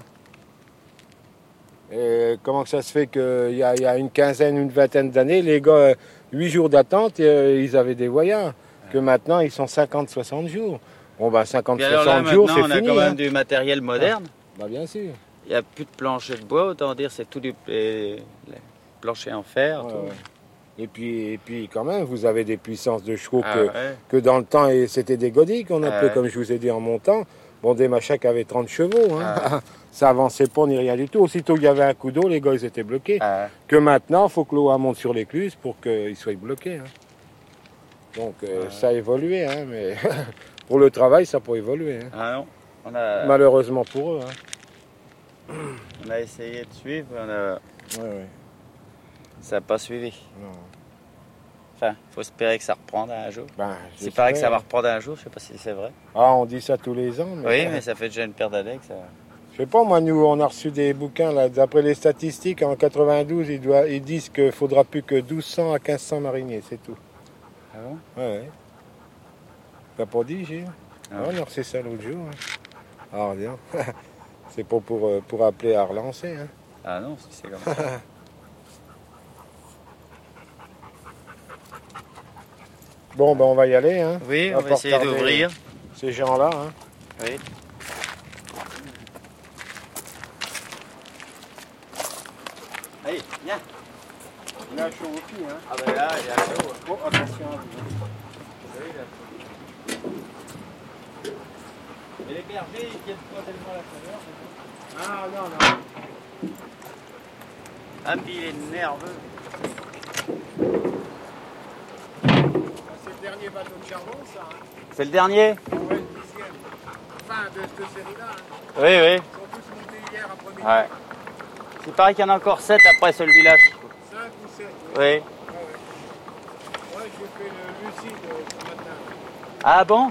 Et comment que ça se fait qu'il y a, il y a une quinzaine, une vingtaine d'années, les gars, euh, huit jours d'attente, euh, ils avaient des voyages. Que maintenant, ils sont cinquante soixante jours. Bon, bah cinquante Puis alors là, soixante jours, maintenant, c'est on a fini. quand même hein. du matériel moderne. Bah bien sûr. Il n'y a plus de plancher de bois, autant dire, c'est tout du les, les planchers en fer. Ouais, tout. ouais. Et puis, et puis quand même, vous avez des puissances de chevaux Ah que, ouais. que dans le temps, et c'était des godilles qu'on appelait, ouais. comme je vous ai dit en montant. Bon, des machacs avaient trente chevaux. Hein. Ah Ça avançait pas ni rien du tout. Aussitôt qu'il y avait un coup d'eau, les gars, ils étaient bloqués. Ah, Que maintenant, il faut que l'eau elle monte sur l'écluse pour qu'ils soient bloqués. Hein. Donc, euh, Ouais. ça a évolué, hein, mais Pour le travail, ça peut évoluer. Hein. Ah non. On a... Malheureusement pour eux. Hein. On a essayé de suivre, on a... Ouais, ouais. Ça n'a pas suivi. Non. Enfin, il faut espérer que ça reprenne un jour. Ben, c'est pareil que ça va reprendre un jour, je ne sais pas si c'est vrai. Ah, on dit ça tous les ans. Mais oui, ça... mais ça fait déjà une paire d'années que ça... Je sais pas, moi, nous, on a reçu des bouquins, là, d'après les statistiques, en quatre-vingt-douze, ils, doivent, ils disent qu'il ne faudra plus que douze cents à quinze cents mariniers, c'est tout. Ah bon? Ouais, ouais. T'as pas dit, Gilles? Ah, on a reçu ça l'autre jour. Hein. Ah, regarde. C'est pas pour, pour appeler à relancer. Hein. Ah non, si c'est comme ça. Bon, ben on va y aller. Hein. Oui, on, on va essayer d'ouvrir. Ces gens-là. Hein. Oui. Allez, viens. Il a chaud aussi. Hein. Ah ben là, il a chaud. Oh, attention. Oui, il a chaud. Et les bergers, ils viennent pas tellement à la chaleur. Ah non, non. Ah, puis il est nerveux. C'est le dernier bateau de charbon, ça. Hein. C'est le dernier? Oui, le dixième. Enfin, de cette série-là. Hein. Oui, oui. Ils sont tous montés hier après-midi. Ouais. C'est pareil qu'il y en a encore sept après celui-là. cinq ou sept? Oui. Oui. Ouais, ouais. Ouais, j'ai fait le lucide ce matin. Ah bon?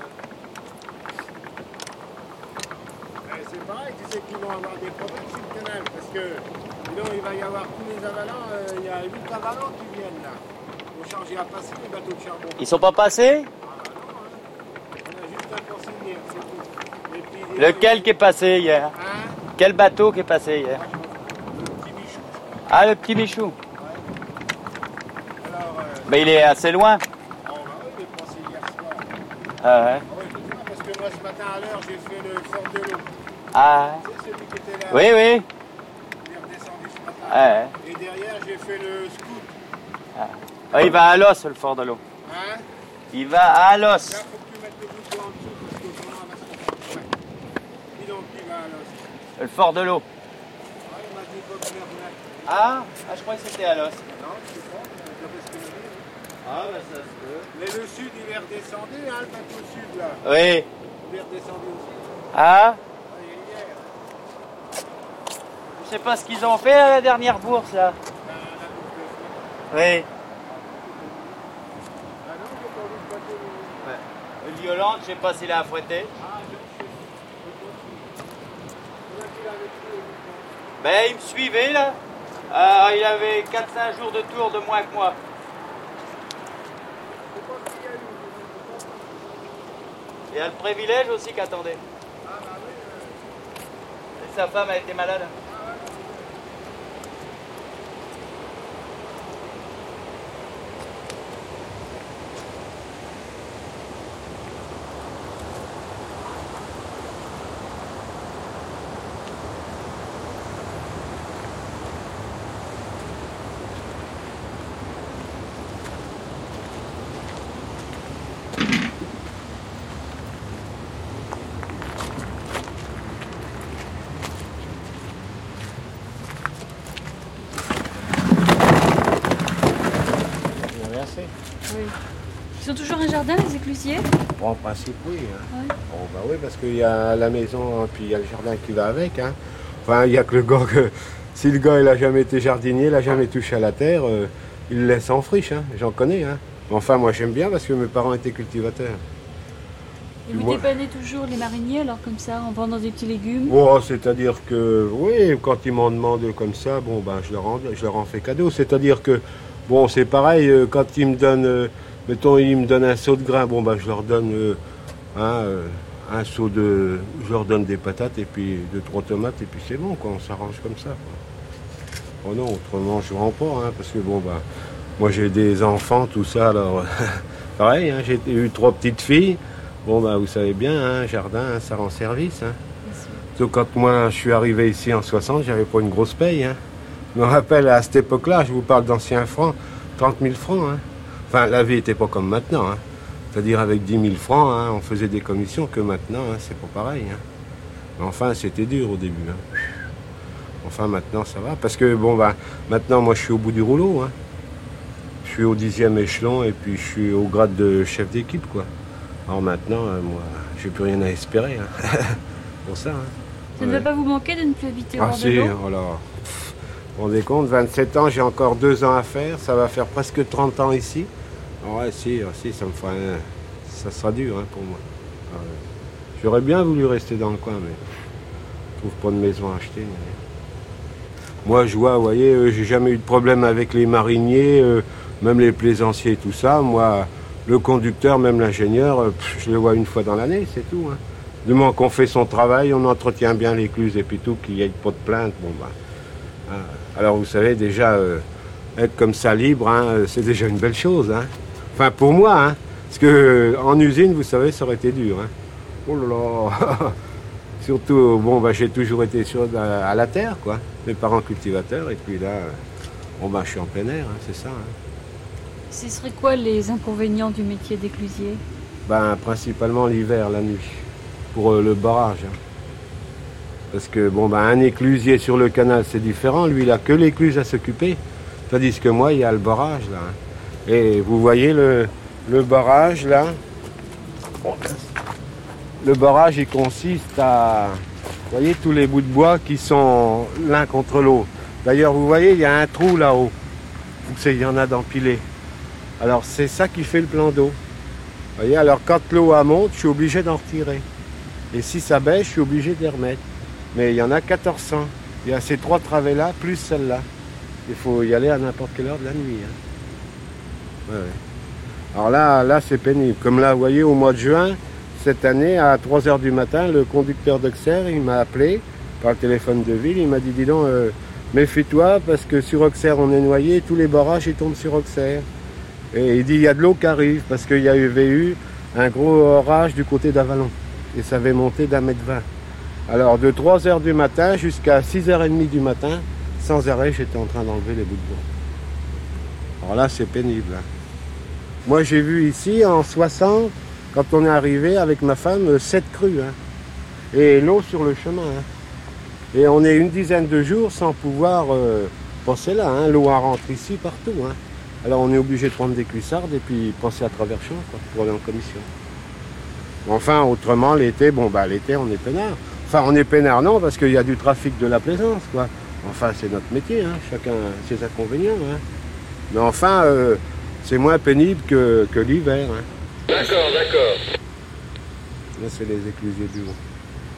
C'est pareil, tu sais qu'ils vont avoir des problèmes sur le canal, parce que sinon il va y avoir tous les avalants, euh, il y a huit avalants qui viennent là. Ils vont changer à passer les bateaux de charbon. Ils sont pas passés? Ah non, hein. On a juste un consigné, c'est tout. Et puis, lequel qui est passé hier? Hein? Quel bateau qui est passé hier? Le petit Michou. Ah, le petit Michou. Ouais. Alors, euh... Mais il est assez loin. Oh, bah oui, il est passé hier soir. Ah ouais. Ah oui, parce que moi ce matin à l'heure, j'ai fait le fort de l'eau. Ah. Tu sais, celui qui était là. Oui, oui. Il est redescendu ce matin. Ah ouais. Et derrière, j'ai fait le scout. Ah. Ah, il va à l'os, le fort de l'eau. Hein? Il va à l'os. Là, il faut que tu mettes le bouton en dessous parce que sinon, on va se faire. Ouais. Dis donc, il va à l'os. Le fort de l'eau. Ah, il m'a dit Bob Mernac. Ah, ah, je croyais que c'était à l'os. Non, je sais pas, je vais ce que Ah, bah ça se peut. Mais le sud, il est redescendu, hein, le bateau sud, là. Oui. Il est redescendu aussi. Ah? Ah, il est hier. Je sais pas ce qu'ils ont fait à la dernière bourse, là. Ben, la bourse de Oui. Ah non, j'ai pas vu le bateau. Ouais. Le violente, je sais pas s'il a affrété. Ah, je sais. Il a qu'il avait tué, lui. Ben, il me suivait, là. Euh, il avait quatre cinq jours de tour de moins que moi. Il y a le privilège aussi qu'attendait. Ah, bah oui. Euh... Et sa femme a été malade. Oui. Ils ont toujours un jardin, les éclusiers? Bon, en principe, oui. Hein. Ouais. Bon, bah oui, parce qu'il y a la maison, puis il y a le jardin qui va avec. Hein. Enfin, il n'y a que le gars que... Si le gars, il n'a jamais été jardinier, il n'a jamais touché à la terre, euh, il le laisse en friche. Hein. J'en connais. Hein. Enfin, moi, j'aime bien parce que mes parents étaient cultivateurs. Et vous moi... dépannez toujours les mariniers, alors, comme ça, en vendant des petits légumes? Oh, c'est-à-dire que, oui, quand ils m'en demandent comme ça, bon, ben, je leur en, je leur en fais cadeau. C'est-à-dire que, bon, c'est pareil, euh, quand ils me donnent... Euh, mettons, ils me donnent un seau de grain, bon, ben, je leur donne euh, hein, euh, un seau de... Je leur donne des patates et puis deux, trois tomates, et puis c'est bon, quoi, on s'arrange comme ça, quoi. Oh non, autrement, je ne vends pas, hein, parce que, bon, ben, moi, j'ai des enfants, tout ça, alors... pareil, hein, j'ai eu trois petites filles. Bon, ben, vous savez bien, un jardin, hein, ça rend service. Hein. Sauf quand moi, je suis arrivé ici en soixante, j'avais pas une grosse paye. Hein. Je me rappelle, à cette époque-là, je vous parle d'anciens francs, trente mille francs. Hein. Enfin, la vie n'était pas comme maintenant. Hein. C'est-à-dire, avec dix mille francs, hein, on faisait des commissions que maintenant, hein, c'est pas pareil. Hein. Mais enfin, c'était dur au début. Hein. Enfin, maintenant, ça va. Parce que, bon, ben, maintenant, moi, je suis au bout du rouleau. Hein. Je suis au dixième échelon et puis je suis au grade de chef d'équipe, quoi. Alors maintenant, euh, moi, j'ai plus rien à espérer. Hein. Pour ça. Hein. Ça ne ouais. va pas vous manquer de ne plus habiter ah, hors si, de l'eau? Oh là. Vous vous rendez compte, vingt-sept ans, j'ai encore deux ans à faire. Ça va faire presque trente ans ici. Ah ouais, si, si, ça me fera un... ça sera dur hein, pour moi. Ah ouais. J'aurais bien voulu rester dans le coin, mais je trouve pas de maison à acheter. Mais... Moi, je vois, vous voyez, euh, j'ai jamais eu de problème avec les mariniers, euh, même les plaisanciers et tout ça. Moi, le conducteur, même l'ingénieur, euh, pff, je le vois une fois dans l'année, c'est tout. Hein. Du moment qu'on fait son travail, on entretient bien l'écluse et puis tout, qu'il n'y ait pas de plainte. Bon, ben, hein. Alors, vous savez, déjà, euh, être comme ça libre, hein, c'est déjà une belle chose. Hein. Enfin, pour moi, hein, parce que euh, en usine, vous savez, ça aurait été dur. Hein. Oh là là. Surtout, bon, bah, j'ai toujours été sur, à, à la terre, quoi. Mes parents cultivateurs, et puis là, bon, bah, je suis en plein air, hein, c'est ça. Hein. Ce serait quoi les inconvénients du métier d'éclusier? Ben, principalement l'hiver, la nuit, pour euh, le barrage. Hein. Parce que, bon, ben, un éclusier sur le canal, c'est différent. Lui, il n'a que l'écluse à s'occuper. Tandis que moi, il y a le barrage, là. Hein. Et vous voyez le, le barrage, là. Le barrage, il consiste à... Vous voyez tous les bouts de bois qui sont l'un contre l'autre. D'ailleurs, vous voyez, il y a un trou là-haut. Il y en a d'empilés. Alors, c'est ça qui fait le plan d'eau. Vous voyez, alors quand l'eau monte, je suis obligé d'en retirer. Et si ça baisse, je suis obligé de les remettre. Mais il y en a quatorze cents. Il y a ces trois travées-là, plus celle-là. Il faut y aller à n'importe quelle heure de la nuit. Hein. Ouais, ouais. Alors là, là c'est pénible. Comme là, vous voyez, au mois de juin, cette année, à trois heures du matin, le conducteur d'Auxerre, il m'a appelé par le téléphone de ville. Il m'a dit, dis donc, euh, méfie-toi, parce que sur Auxerre, on est noyé, tous les barrages, ils tombent sur Auxerre. Et il dit, il y a de l'eau qui arrive, parce qu'il y avait eu un gros orage du côté d'Avalon. Et ça avait monté d'un mètre vingt. Alors, de trois heures du matin jusqu'à six heures trente du matin, sans arrêt, j'étais en train d'enlever les bouts de bois. Alors là, c'est pénible. Hein. Moi, j'ai vu ici, en soixante, quand on est arrivé avec ma femme, sept crues. Hein. Et l'eau sur le chemin. Hein. Et on est une dizaine de jours sans pouvoir euh, passer là. Hein. L'eau rentre ici, partout. Hein. Alors on est obligé de prendre des cuissardes et puis passer à travers champ quoi, pour aller en commission. Enfin, autrement, l'été, bon, bah l'été, on est peinard. Enfin, on est peinard, non, parce qu'il y a du trafic de la plaisance, quoi. Enfin, c'est notre métier, hein. Chacun a ses inconvénients. Hein. Mais enfin, euh, c'est moins pénible que, que l'hiver. Hein. D'accord, d'accord. Là, c'est les éclusiers du haut.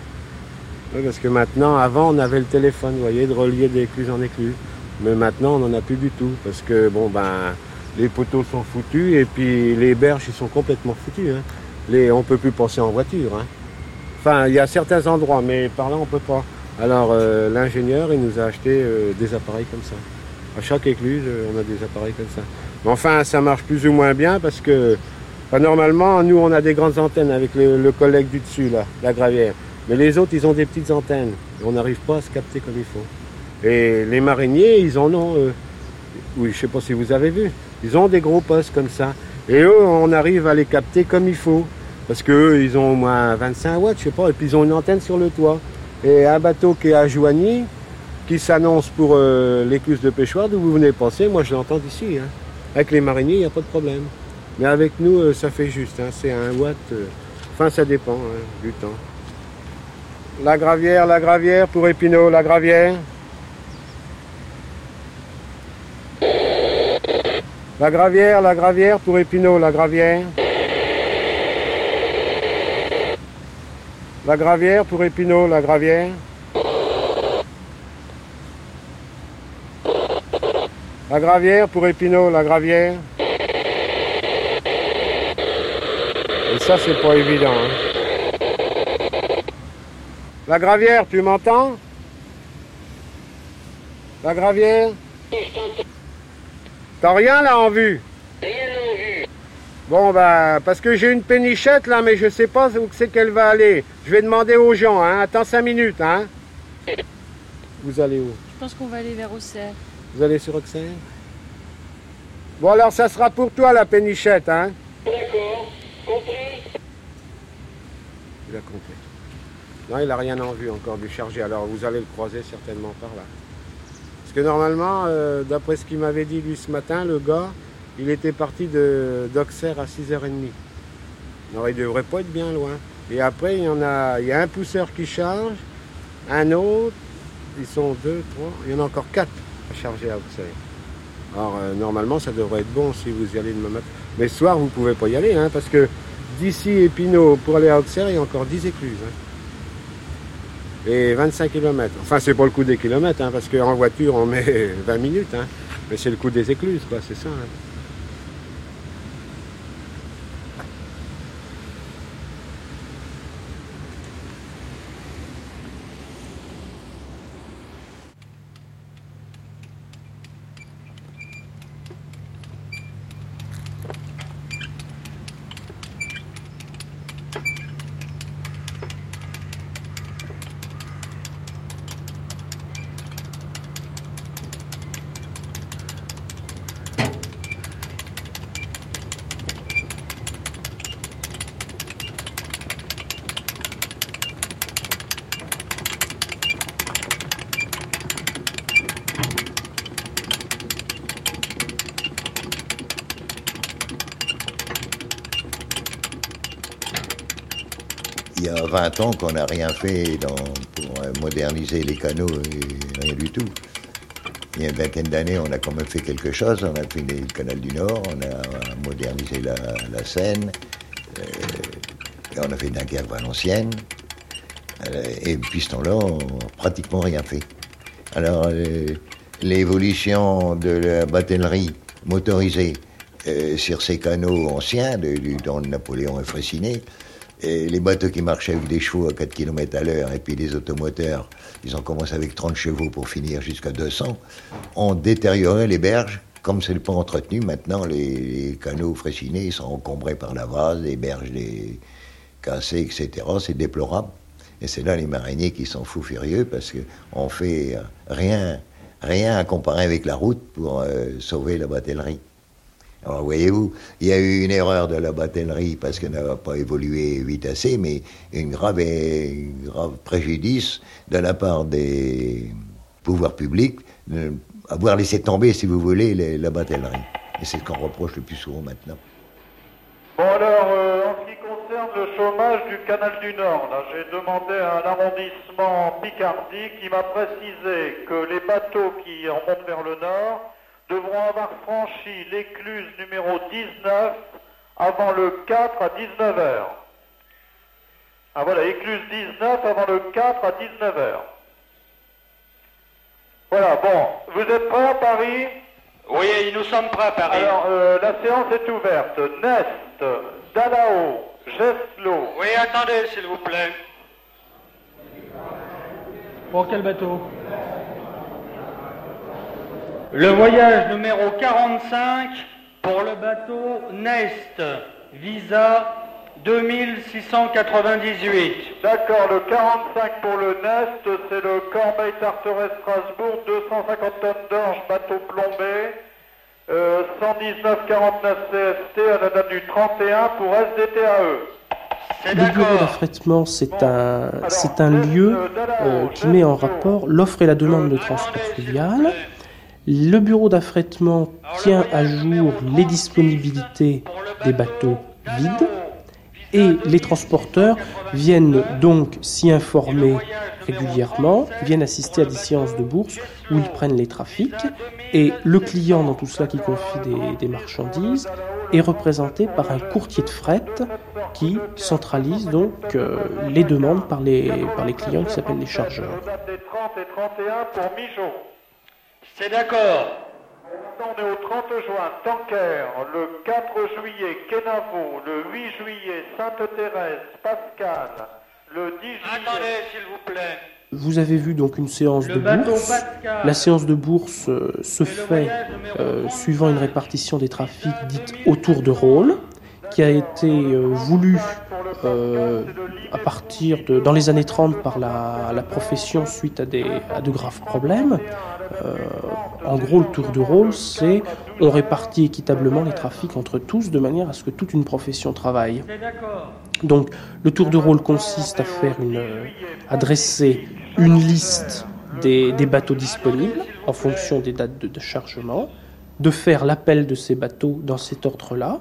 Oui, parce que maintenant, avant, on avait le téléphone, vous voyez, de relier des écluses en écluses. Mais maintenant, on n'en a plus du tout, parce que, bon, ben, les poteaux sont foutus, et puis les berges, ils sont complètement foutus. Hein. Les, on ne peut plus passer en voiture. Hein. Enfin, il y a certains endroits, mais par là, on ne peut pas. Alors, euh, l'ingénieur, il nous a acheté euh, des appareils comme ça. À chaque écluse, euh, on a des appareils comme ça. Mais enfin, ça marche plus ou moins bien, parce que, enfin, normalement, nous, on a des grandes antennes avec le, le collègue du dessus, là, la gravière. Mais les autres, ils ont des petites antennes. Et on n'arrive pas à se capter comme il faut. Et les mariniers, ils en ont, euh, oui, je ne sais pas si vous avez vu, ils ont des gros postes comme ça. Et eux, on arrive à les capter comme il faut. Parce qu'eux, ils ont au moins vingt-cinq watts, je sais pas, et puis ils ont une antenne sur le toit. Et un bateau qui est à Joigny, qui s'annonce pour euh, l'écluse de Pêchoir, d'où vous venez passer, moi je l'entends d'ici. Hein. Avec les mariniers, il n'y a pas de problème. Mais avec nous, euh, ça fait juste, hein, c'est un watt. Euh, enfin, ça dépend hein, du temps. La Gravière, la Gravière pour Épinal, la Gravière. La Gravière, la Gravière pour Épinal, la Gravière. La Gravière pour Épinal, la Gravière. La Gravière pour Épinal, la Gravière. Et ça, c'est pas évident. Hein. La Gravière, tu m'entends? La Gravière? T'as rien là en vue? Rien en vue. Bon bah, parce que j'ai une pénichette là, mais je sais pas où c'est qu'elle va aller. Je vais demander aux gens, hein. Attends cinq minutes, hein. Vous allez où? Je pense qu'on va aller vers Auxerre. Vous allez sur Auxerre? Bon alors ça sera pour toi la pénichette, hein. D'accord, compris. Il a compris. Non, il n'a rien en vue encore du chargé, alors vous allez le croiser certainement par là. Parce que normalement, euh, d'après ce qu'il m'avait dit lui ce matin, le gars, il était parti d'Auxerre à six heures trente. Alors, il ne devrait pas être bien loin. Et après, il y en a, il y a un pousseur qui charge, un autre, ils sont deux, trois, il y en a encore quatre à charger à Auxerre. Alors, euh, normalement, ça devrait être bon si vous y allez demain matin. Mais ce soir, vous ne pouvez pas y aller, hein, parce que d'ici Épinal pour aller à Auxerre, il y a encore dix écluses. Hein. Et vingt-cinq kilomètres. Enfin, c'est pas le coup des kilomètres, hein, parce qu'en voiture, on met vingt minutes. Hein. Mais c'est le coup des écluses, quoi, c'est ça. Hein. Il y a vingt ans qu'on n'a rien fait dans, pour moderniser les canaux, et rien du tout. Il y a une vingtaine d'années, on a quand même fait quelque chose. On a fini le canal du Nord, on a modernisé la, la Seine, euh, et on a fait Dunkerque-Valenciennes. Euh, et depuis ce temps-là, on n'a pratiquement rien fait. Alors, euh, l'évolution de la batellerie motorisée euh, sur ces canaux anciens, de, du temps de Napoléon et Freycinet, et les bateaux qui marchaient avec des chevaux à quatre kilomètres à l'heure, et puis les automoteurs, ils ont commencé avec trente chevaux pour finir jusqu'à deux cents, ont détérioré les berges. Comme c'est pas entretenu, maintenant les, les canaux Freycinet sont encombrés par la vase, les berges les cassées, et cetera. C'est déplorable. Et c'est là les mariniers qui sont fous furieux parce qu'on fait rien, rien à comparer avec la route pour euh, sauver la batellerie. Alors voyez-vous, il y a eu une erreur de la batellerie parce qu'elle n'a pas évolué vite assez, mais une grave, un grave préjudice de la part des pouvoirs publics d'avoir laissé tomber, si vous voulez, les, la batellerie. Et c'est ce qu'on reproche le plus souvent maintenant. Bon alors, euh, en ce qui concerne le chômage du canal du Nord, là, j'ai demandé à un arrondissement Picardie qui m'a précisé que les bateaux qui remontent vers le Nord devront avoir franchi l'écluse numéro dix-neuf avant le quatre à dix-neuf heures. Ah voilà, écluse dix-neuf avant le quatre à dix-neuf heures. Voilà, bon, vous êtes prêts à Paris? Oui, nous sommes prêts à Paris. Alors, euh, la séance est ouverte. Nest, Dalao, Geslo. Oui, attendez, s'il vous plaît. Pour quel bateau? Le voyage numéro quarante-cinq pour le bateau Nest, visa deux mille six cent quatre-vingt-dix-huit. D'accord, le quarante-cinq pour le Nest, c'est le Corbeil-Tarteret-Strasbourg, deux cent cinquante tonnes d'orge, bateau plombé, euh, cent dix-neuf quarante-neuf C S T à la date du trente et un pour S D T A E. Le bureau d'affrètement, c'est un, c'est un lieu euh, qui met en rapport l'offre et la demande de transport fluvial. Le bureau d'affrètement tient à jour les disponibilités des bateaux vides et les transporteurs viennent donc s'y informer régulièrement, viennent assister à des séances de bourse où ils prennent les trafics et le client dans tout cela qui confie des, des marchandises est représenté par un courtier de fret qui centralise donc euh, les demandes par les, par les clients qui s'appellent les chargeurs. C'est d'accord. On est au trente juin, Tanker, le quatre juillet, Kenavo, le huit juillet, Sainte-Thérèse, Pascal, le dix juillet... Attendez, s'il vous plaît. Vous avez vu donc une séance de bourse. La séance de bourse euh, se fait euh, suivant une répartition des trafics dite autour de rôle, qui a été euh, voulue euh, à partir de, dans les années trente par la, la profession suite à, des, à de graves problèmes. Euh, en gros, le tour de rôle, c'est on répartit équitablement les trafics entre tous de manière à ce que toute une profession travaille. Donc, le tour de rôle consiste à faire une, à dresser une liste des, des bateaux disponibles en fonction des dates de, de chargement, de faire l'appel de ces bateaux dans cet ordre-là,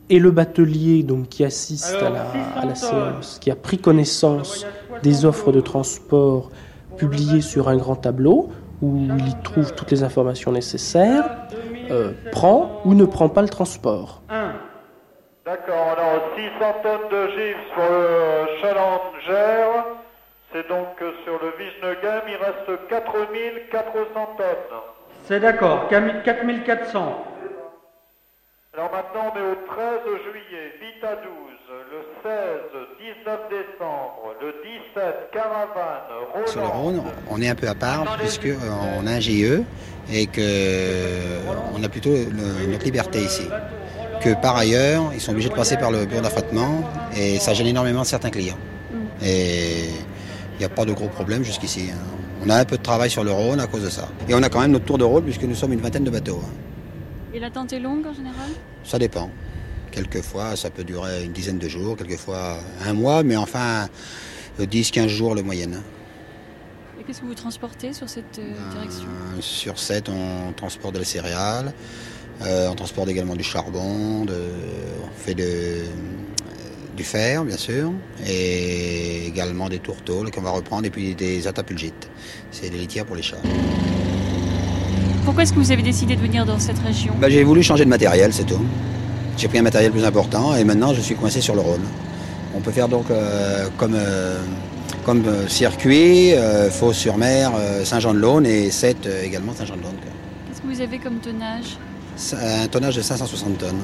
et le batelier donc, qui assiste à la, à la séance, qui a pris connaissance des offres de transport publiées sur un grand tableau, où il y trouve toutes les informations nécessaires, euh, prend ou ne prend pas le transport. D'accord, alors six cents tonnes de gypse pour le Challenger, c'est donc que sur le Vizhnegem, il reste quatre mille quatre cents tonnes. C'est d'accord, quatre mille quatre cents. Alors maintenant, on est au treize juillet, Vita douze, le seize, dix-neuf décembre, le dix-sept, Caravane, Roland... Sur le Rhône, on est un peu à part, puisqu'on a un G I E et qu'on a plutôt notre liberté ici. Que par ailleurs, ils sont obligés de passer par le bureau d'affrètement et ça gêne énormément certains clients. Et il n'y a pas de gros problèmes jusqu'ici. On a un peu de travail sur le Rhône à cause de ça. Et on a quand même notre tour de rôle puisque nous sommes une vingtaine de bateaux. Et l'attente est longue en général ? Ça dépend. Quelquefois, ça peut durer une dizaine de jours, quelquefois un mois, mais enfin dix à quinze jours le moyenne. Et qu'est-ce que vous transportez sur cette euh, direction ? euh, Sur cette, on transporte de la céréale, euh, on transporte également du charbon, de, on fait de, euh, du fer, bien sûr, et également des tourteaux qu'on va reprendre, et puis des atapulgites. C'est des litières pour les chats. Pourquoi est-ce que vous avez décidé de venir dans cette région ? Ben, j'ai voulu changer de matériel, c'est tout. J'ai pris un matériel plus important et maintenant je suis coincé sur le Rhône. On peut faire donc euh, comme, euh, comme euh, circuit, euh, Fos-sur-Mer, euh, Saint-Jean-de-Laune et Sète euh, également Saint-Jean-de-Laune. Qu'est-ce que vous avez comme tonnage ? Un tonnage de cinq cent soixante tonnes.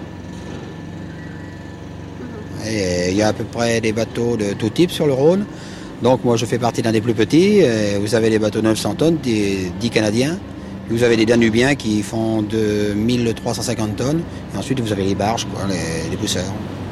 Et il y a à peu près des bateaux de tout type sur le Rhône. Donc moi je fais partie d'un des plus petits. Vous avez les bateaux de neuf cents tonnes, des dix Canadiens. Vous avez des Danubiens qui font de mille trois cent cinquante tonnes. Et ensuite, vous avez les barges, quoi, les, les pousseurs.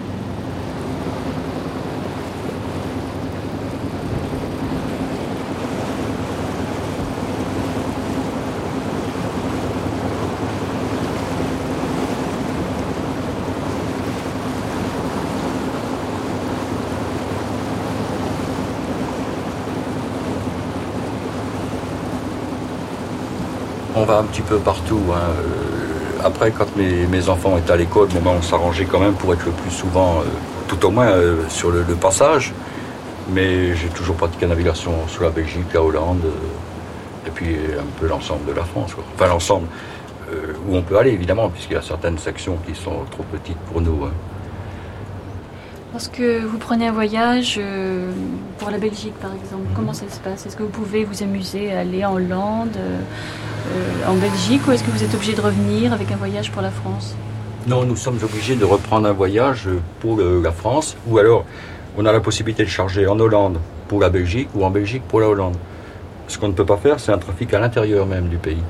On va un petit peu partout. Hein. Après, quand mes, mes enfants étaient à l'école, bon, ben, on s'arrangeait quand même pour être le plus souvent, euh, tout au moins, euh, sur le, le passage. Mais j'ai toujours pratiqué la navigation sur la Belgique, la Hollande, euh, et puis un peu l'ensemble de la France. Quoi. Enfin, l'ensemble euh, où on peut aller, évidemment, puisqu'il y a certaines sections qui sont trop petites pour nous. Hein. Lorsque vous prenez un voyage euh, pour la Belgique, par exemple, mmh. comment ça se passe ? Est-ce que vous pouvez vous amuser à aller en Hollande, euh, euh, en Belgique, ou est-ce que vous êtes obligé de revenir avec un voyage pour la France ? Non, nous sommes obligés de reprendre un voyage pour le, la France, ou alors on a la possibilité de charger en Hollande pour la Belgique, ou en Belgique pour la Hollande. Ce qu'on ne peut pas faire, c'est un trafic à l'intérieur même du pays.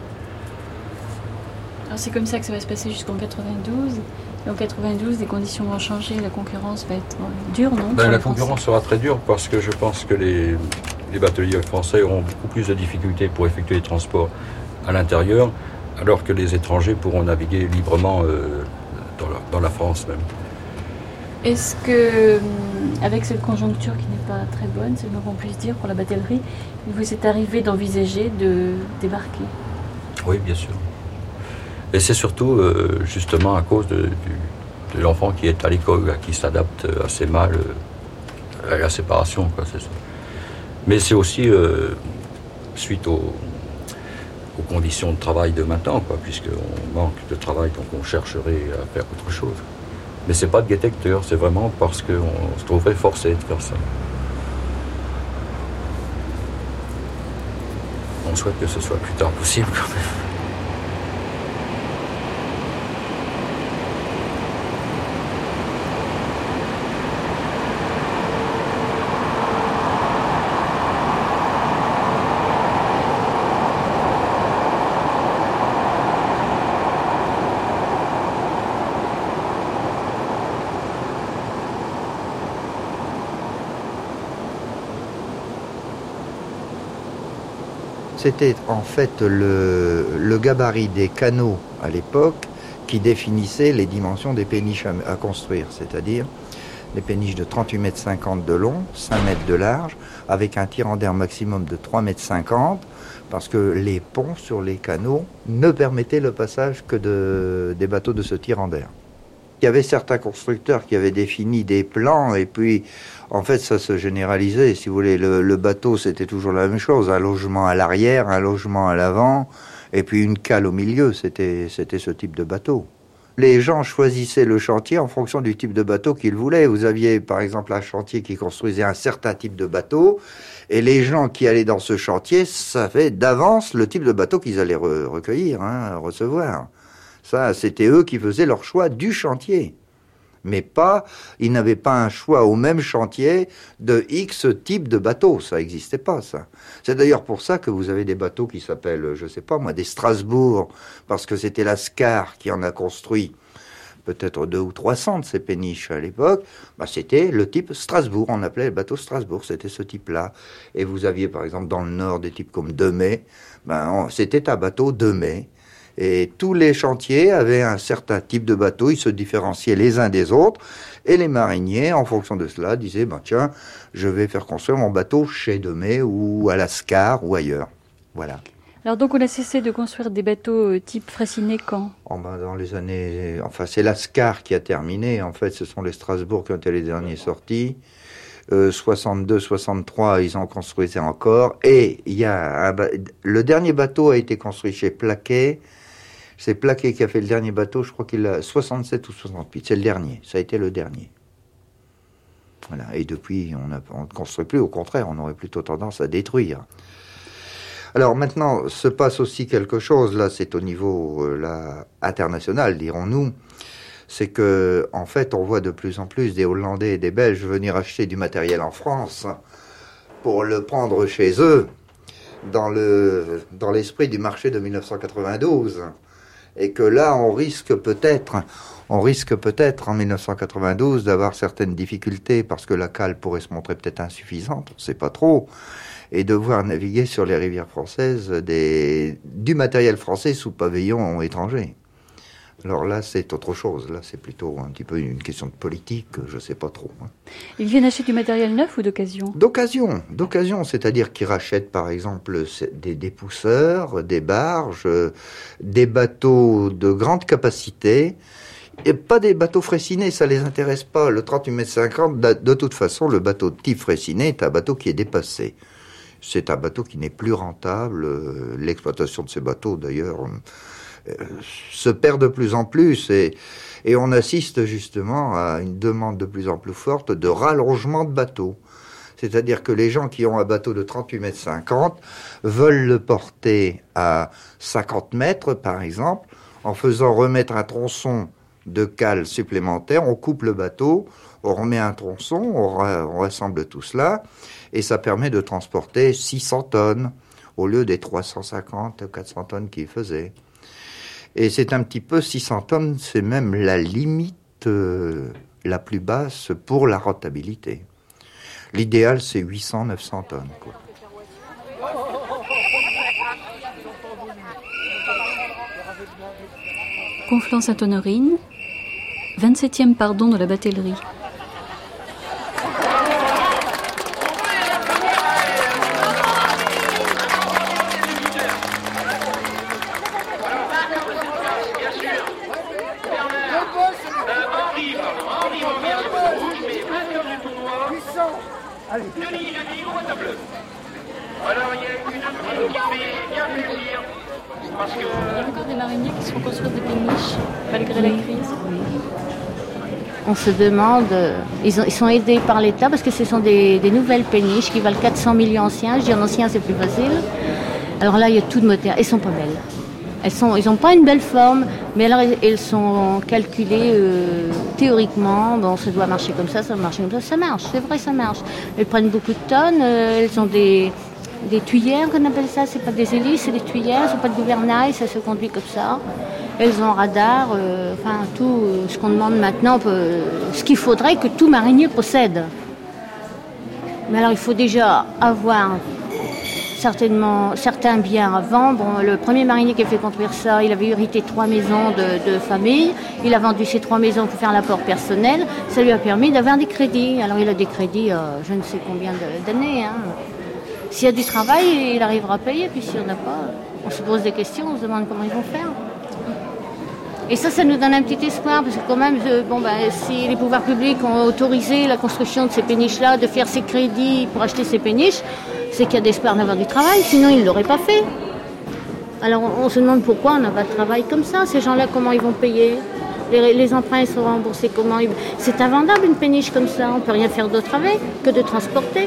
Alors c'est comme ça que ça va se passer jusqu'en quatre-vingt-douze. Et en quatre-vingt-douze, les conditions vont changer, la concurrence va être dure, non ? Ben, la concurrence sera très dure parce que je pense que les, les bateliers français auront beaucoup plus de difficultés pour effectuer les transports à l'intérieur, alors que les étrangers pourront naviguer librement euh, dans, la, dans la France même. Est-ce que, avec cette conjoncture qui n'est pas très bonne, c'est le moins qu'on puisse dire pour la batellerie, il vous est arrivé d'envisager de débarquer ? Oui, bien sûr. Et c'est surtout euh, justement à cause de, de, de l'enfant qui est à l'école, qui s'adapte assez mal euh, à la séparation, quoi, c'est ça. Mais c'est aussi euh, suite aux, aux conditions de travail de maintenant, quoi, puisqu'on manque de travail, donc on chercherait à faire autre chose. Mais c'est pas de gaieté de cœur, c'est vraiment parce qu'on se trouverait forcé de faire ça. On souhaite que ce soit plus tard possible, quand même. C'était en fait le, le gabarit des canaux à l'époque qui définissait les dimensions des péniches à, à construire, c'est-à-dire des péniches de trente-huit mètres cinquante de long, cinq mètres de large, avec un tirant d'air maximum de trois mètres cinquante, parce que les ponts sur les canaux ne permettaient le passage que de, des bateaux de ce tirant d'air. Il y avait certains constructeurs qui avaient défini des plans et puis, en fait, ça se généralisait. Si vous voulez, le, le bateau, c'était toujours la même chose. Un logement à l'arrière, un logement à l'avant et puis une cale au milieu. C'était, c'était ce type de bateau. Les gens choisissaient le chantier en fonction du type de bateau qu'ils voulaient. Vous aviez, par exemple, un chantier qui construisait un certain type de bateau et les gens qui allaient dans ce chantier savaient d'avance le type de bateau qu'ils allaient re- recueillir, hein, recevoir. Ça, c'était eux qui faisaient leur choix du chantier. Mais pas, ils n'avaient pas un choix au même chantier de X type de bateau. Ça n'existait pas, ça. C'est d'ailleurs pour ça que vous avez des bateaux qui s'appellent, je sais pas moi, des Strasbourg, parce que c'était la Scar qui en a construit peut-être deux ou trois cents de ces péniches à l'époque. Bah, c'était le type Strasbourg. On appelait le bateau Strasbourg. C'était ce type-là. Et vous aviez, par exemple, dans le Nord, des types comme Demey. Ben, c'était un bateau Demey. Et tous les chantiers avaient un certain type de bateau, ils se différenciaient les uns des autres, et les mariniers, en fonction de cela, disaient, ben tiens, je vais faire construire mon bateau chez Demey, ou à la Scar, ou ailleurs. Voilà. Alors donc on a cessé de construire des bateaux type Freycinet quand ? Oh ben dans les années... Enfin, c'est la Scar qui a terminé, en fait, ce sont les Strasbourg qui ont été les derniers sortis. Euh, soixante-deux soixante-trois, ils en construisaient encore, et il y a un ba... le dernier bateau a été construit chez Plaquet. C'est Plaquet qui a fait le dernier bateau, je crois qu'il a soixante-sept ou soixante-huit. C'est le dernier, ça a été le dernier. Voilà. Et depuis, on ne construit plus, au contraire, on aurait plutôt tendance à détruire. Alors maintenant, se passe aussi quelque chose, là c'est au niveau euh, là, international, dirons-nous, c'est que en fait on voit de plus en plus des Hollandais et des Belges venir acheter du matériel en France pour le prendre chez eux, dans, le, dans l'esprit du marché de dix-neuf cent quatre-vingt-douze. Et que là, on risque peut-être, on risque peut-être en dix-neuf cent quatre-vingt-douze d'avoir certaines difficultés parce que la cale pourrait se montrer peut-être insuffisante, on ne sait pas trop, et de voir naviguer sur les rivières françaises des, du matériel français sous pavillon étranger. Alors là, c'est autre chose. Là, c'est plutôt un petit peu une question de politique, je ne sais pas trop. Ils viennent acheter du matériel neuf ou d'occasion ? D'occasion, d'occasion. C'est-à-dire qu'ils rachètent, par exemple, des, des pousseurs, des barges, des bateaux de grande capacité, et pas des bateaux Freycinet, ça les intéresse pas. Le trente-huit mètres cinquante, de toute façon, le bateau de type Freycinet est un bateau qui est dépassé. C'est un bateau qui n'est plus rentable. L'exploitation de ces bateaux, d'ailleurs... se perd de plus en plus et, et on assiste justement à une demande de plus en plus forte de rallongement de bateaux. C'est-à-dire que les gens qui ont un bateau de trente-huit mètres cinquante veulent le porter à cinquante mètres, par exemple, en faisant remettre un tronçon de cale supplémentaire. On coupe le bateau, on remet un tronçon, on, ra- on rassemble tout cela et ça permet de transporter six cents tonnes au lieu des trois cent cinquante, quatre cents tonnes qu'il faisait. Et c'est un petit peu, six cents tonnes, c'est même la limite euh, la plus basse pour la rentabilité. L'idéal, c'est huit cents, neuf cents tonnes, quoi. Conflans-Sainte-Honorine, vingt-septième pardon de la batellerie. Alors il y a une qui fait bien plaisir. Parce que... Il y a encore des mariniers qui se font construire des péniches, malgré la crise. On se demande, ils, ont, ils sont aidés par l'État parce que ce sont des, des nouvelles péniches qui valent quatre cents millions anciens. Je dis en ancien c'est plus facile. Alors là il y a tout de moderne. Elles sont pas belles. Elles sont, ils n'ont pas une belle forme, mais alors elles sont calculées euh, théoriquement. Bon, ça doit marcher comme ça, ça doit marcher comme ça. Ça marche, c'est vrai, ça marche. Elles prennent beaucoup de tonnes. Euh, elles ont des, des tuyères, qu'on appelle ça. C'est pas des hélices, c'est des tuyères. Elles n'ont pas de gouvernail, ça se conduit comme ça. Elles ont un radar. Euh, enfin, tout euh, ce qu'on demande maintenant, peut, ce qu'il faudrait que tout marinier possède. Mais alors, il faut déjà avoir certainement certains biens avant. Bon, le premier marinier qui a fait construire ça, il avait hérité trois maisons de, de famille. Il a vendu ces trois maisons pour faire l'apport personnel. Ça lui a permis d'avoir des crédits. Alors il a des crédits, euh, je ne sais combien de, d'années. Hein. S'il y a du travail, il arrivera à payer. Puis s'il n'y en a pas, on se pose des questions, on se demande comment ils vont faire. Et ça, ça nous donne un petit espoir, parce que quand même, je, bon, ben, si les pouvoirs publics ont autorisé la construction de ces péniches-là, de faire ces crédits pour acheter ces péniches, c'est qu'il y a d'espoir d'avoir du travail, sinon ils ne l'auraient pas fait. Alors on, on se demande pourquoi on n'a pas de travail comme ça. Ces gens-là, comment ils vont payer ? les, les emprunts sont remboursés comment ils... C'est invendable une péniche comme ça, on ne peut rien faire d'autre avec que de transporter.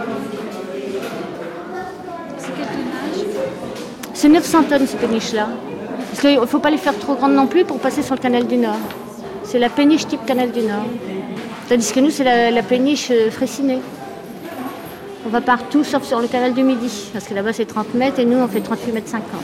C'est quel tonnage ? C'est neuf cents tonnes ces péniches-là. Parce qu'il ne faut pas les faire trop grandes non plus pour passer sur le canal du Nord. C'est la péniche type canal du Nord. Tandis que nous, c'est la, la péniche euh, Fraissinet. On va partout sauf sur le canal du Midi. Parce que là-bas, c'est trente mètres et nous, on fait trente-huit mètres cinquante.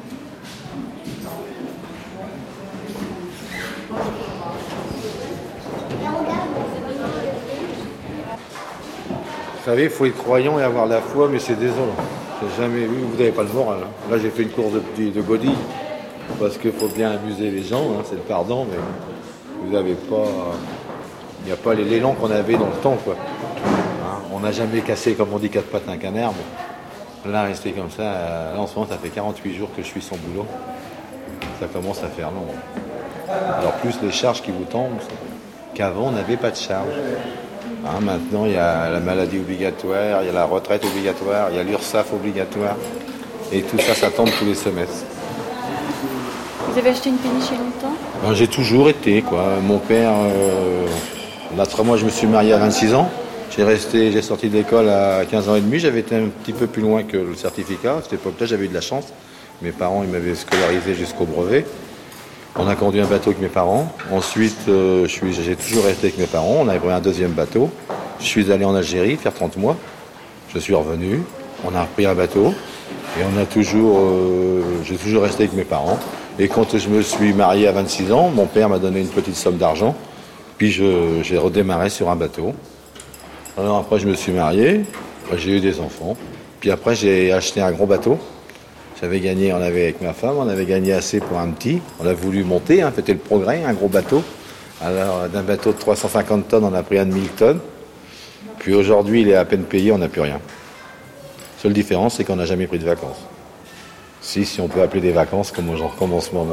Vous savez, il faut être croyant et avoir la foi, mais c'est désolant. J'ai jamais vu, vous n'avez pas le moral. Hein. Là, j'ai fait une course de, de godille. Parce qu'il faut bien amuser les gens, hein, c'est le pardon, mais vous n'avez pas... Il n'y a pas l'élan qu'on avait dans le temps, quoi. Hein, on n'a jamais cassé, comme on dit, quatre pattes un canard. Mais là, rester comme ça, là, en ce moment, ça fait quarante-huit jours que je suis sans boulot. Ça commence à faire long. Alors, plus les charges qui vous tombent, qu'avant, on n'avait pas de charges. Hein, maintenant, il y a la maladie obligatoire, il y a la retraite obligatoire, il y a l'URSSAF obligatoire. Et tout ça, ça tombe tous les semestres. Vous avez acheté une péniche il y a longtemps ? Ben, j'ai toujours été, quoi. Mon père, euh, là, moi, je me suis marié à vingt-six ans. J'ai resté, j'ai sorti de l'école à quinze ans et demi. J'avais été un petit peu plus loin que le certificat. À cette époque-là, j'avais eu de la chance. Mes parents, ils m'avaient scolarisé jusqu'au brevet. On a conduit un bateau avec mes parents. Ensuite, euh, je suis, j'ai toujours resté avec mes parents. On a pris un deuxième bateau. Je suis allé en Algérie faire trente mois. Je suis revenu. On a repris un bateau. Et on a toujours, euh, j'ai toujours resté avec mes parents. Et quand je me suis marié à vingt-six ans, mon père m'a donné une petite somme d'argent. Puis je, j'ai redémarré sur un bateau. Alors après, je me suis marié. J'ai eu des enfants. Puis après, j'ai acheté un gros bateau. J'avais gagné, on avait avec ma femme, on avait gagné assez pour un petit. On a voulu monter, hein, c'était le progrès, un gros bateau. Alors d'un bateau de trois cent cinquante tonnes, on a pris un de mille tonnes. Puis aujourd'hui, il est à peine payé, on n'a plus rien. Seule différence, c'est qu'on n'a jamais pris de vacances. Si, si on peut appeler des vacances, comme, genre, comme en ce moment.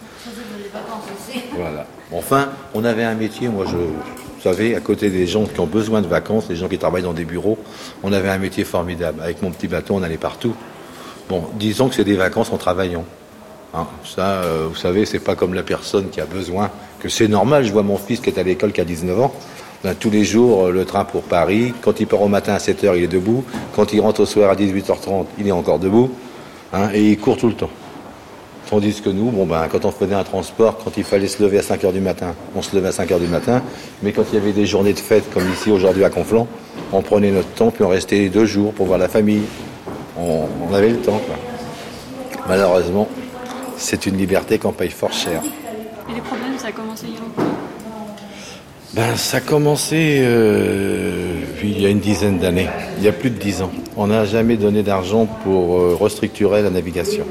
Voilà. Enfin, on avait un métier, moi, je, vous savez, à côté des gens qui ont besoin de vacances, les gens qui travaillent dans des bureaux, on avait un métier formidable. Avec mon petit bateau, on allait partout. Bon, disons que c'est des vacances en travaillant. Hein, ça, euh, vous savez, c'est pas comme la personne qui a besoin, que c'est normal. Je vois mon fils qui est à l'école, qui a dix-neuf ans. Ben, tous les jours, le train pour Paris. Quand il part au matin à sept heures, il est debout. Quand il rentre au soir à dix-huit heures trente, il est encore debout. Hein, et il court tout le temps. Tandis que nous, bon ben, quand on faisait un transport, quand il fallait se lever à cinq heures du matin, on se levait à cinq heures du matin. Mais quand il y avait des journées de fête, comme ici aujourd'hui à Conflans, on prenait notre temps, puis on restait deux jours pour voir la famille. On, on avait le temps, quoi. Malheureusement, c'est une liberté qu'on paye fort cher. Et les problèmes, ça a commencé il y a longtemps ? Ben, ça a commencé euh, il y a une dizaine d'années, il y a plus de dix ans. On n'a jamais donné d'argent pour euh, restructurer la navigation.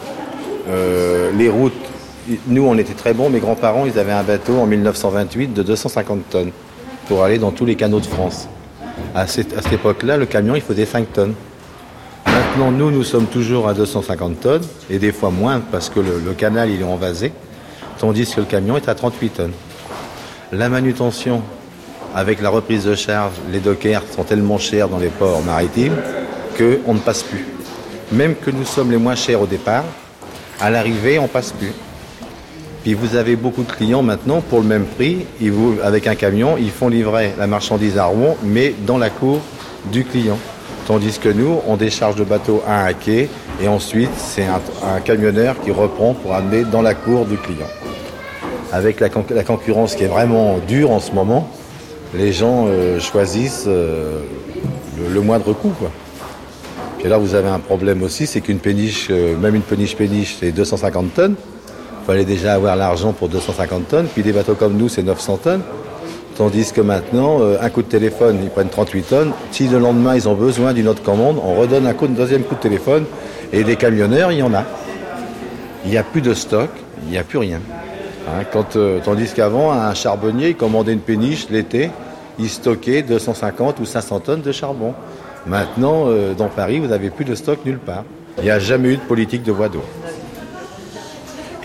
Euh, les routes, nous on était très bons, mes grands-parents ils avaient un bateau en mille neuf cent vingt-huit de deux cent cinquante tonnes pour aller dans tous les canaux de France. À cette, à cette époque-là, le camion il faisait cinq tonnes. Maintenant, nous, nous sommes toujours à deux cent cinquante tonnes, et des fois moins, parce que le, le canal, il est envasé, tandis que le camion est à trente-huit tonnes. La manutention, avec la reprise de charge, les dockers sont tellement chers dans les ports maritimes qu'on ne passe plus. Même que nous sommes les moins chers au départ, à l'arrivée, on ne passe plus. Puis vous avez beaucoup de clients maintenant, pour le même prix, ils vous, avec un camion, ils font livrer la marchandise à Rouen, mais dans la cour du client. Tandis que nous, on décharge le bateau à un quai et ensuite, c'est un, un camionneur qui reprend pour amener dans la cour du client. Avec la, la concurrence qui est vraiment dure en ce moment, les gens euh, choisissent euh, le, le moindre coût, quoi. Puis là, vous avez un problème aussi, c'est qu'une péniche, euh, même une péniche-péniche, c'est deux cent cinquante tonnes. Il fallait déjà avoir l'argent pour deux cent cinquante tonnes. Puis des bateaux comme nous, c'est neuf cents tonnes. Tandis que maintenant, euh, un coup de téléphone, ils prennent trente-huit tonnes. Si le lendemain, ils ont besoin d'une autre commande, on redonne un, coup, un deuxième coup de téléphone. Et des camionneurs, il y en a. Il n'y a plus de stock, il n'y a plus rien. Hein, quand, euh, tandis qu'avant, un charbonnier, il commandait une péniche l'été, il stockait deux cent cinquante ou cinq cents tonnes de charbon. Maintenant, euh, dans Paris, vous n'avez plus de stock nulle part. Il n'y a jamais eu de politique de voie d'eau.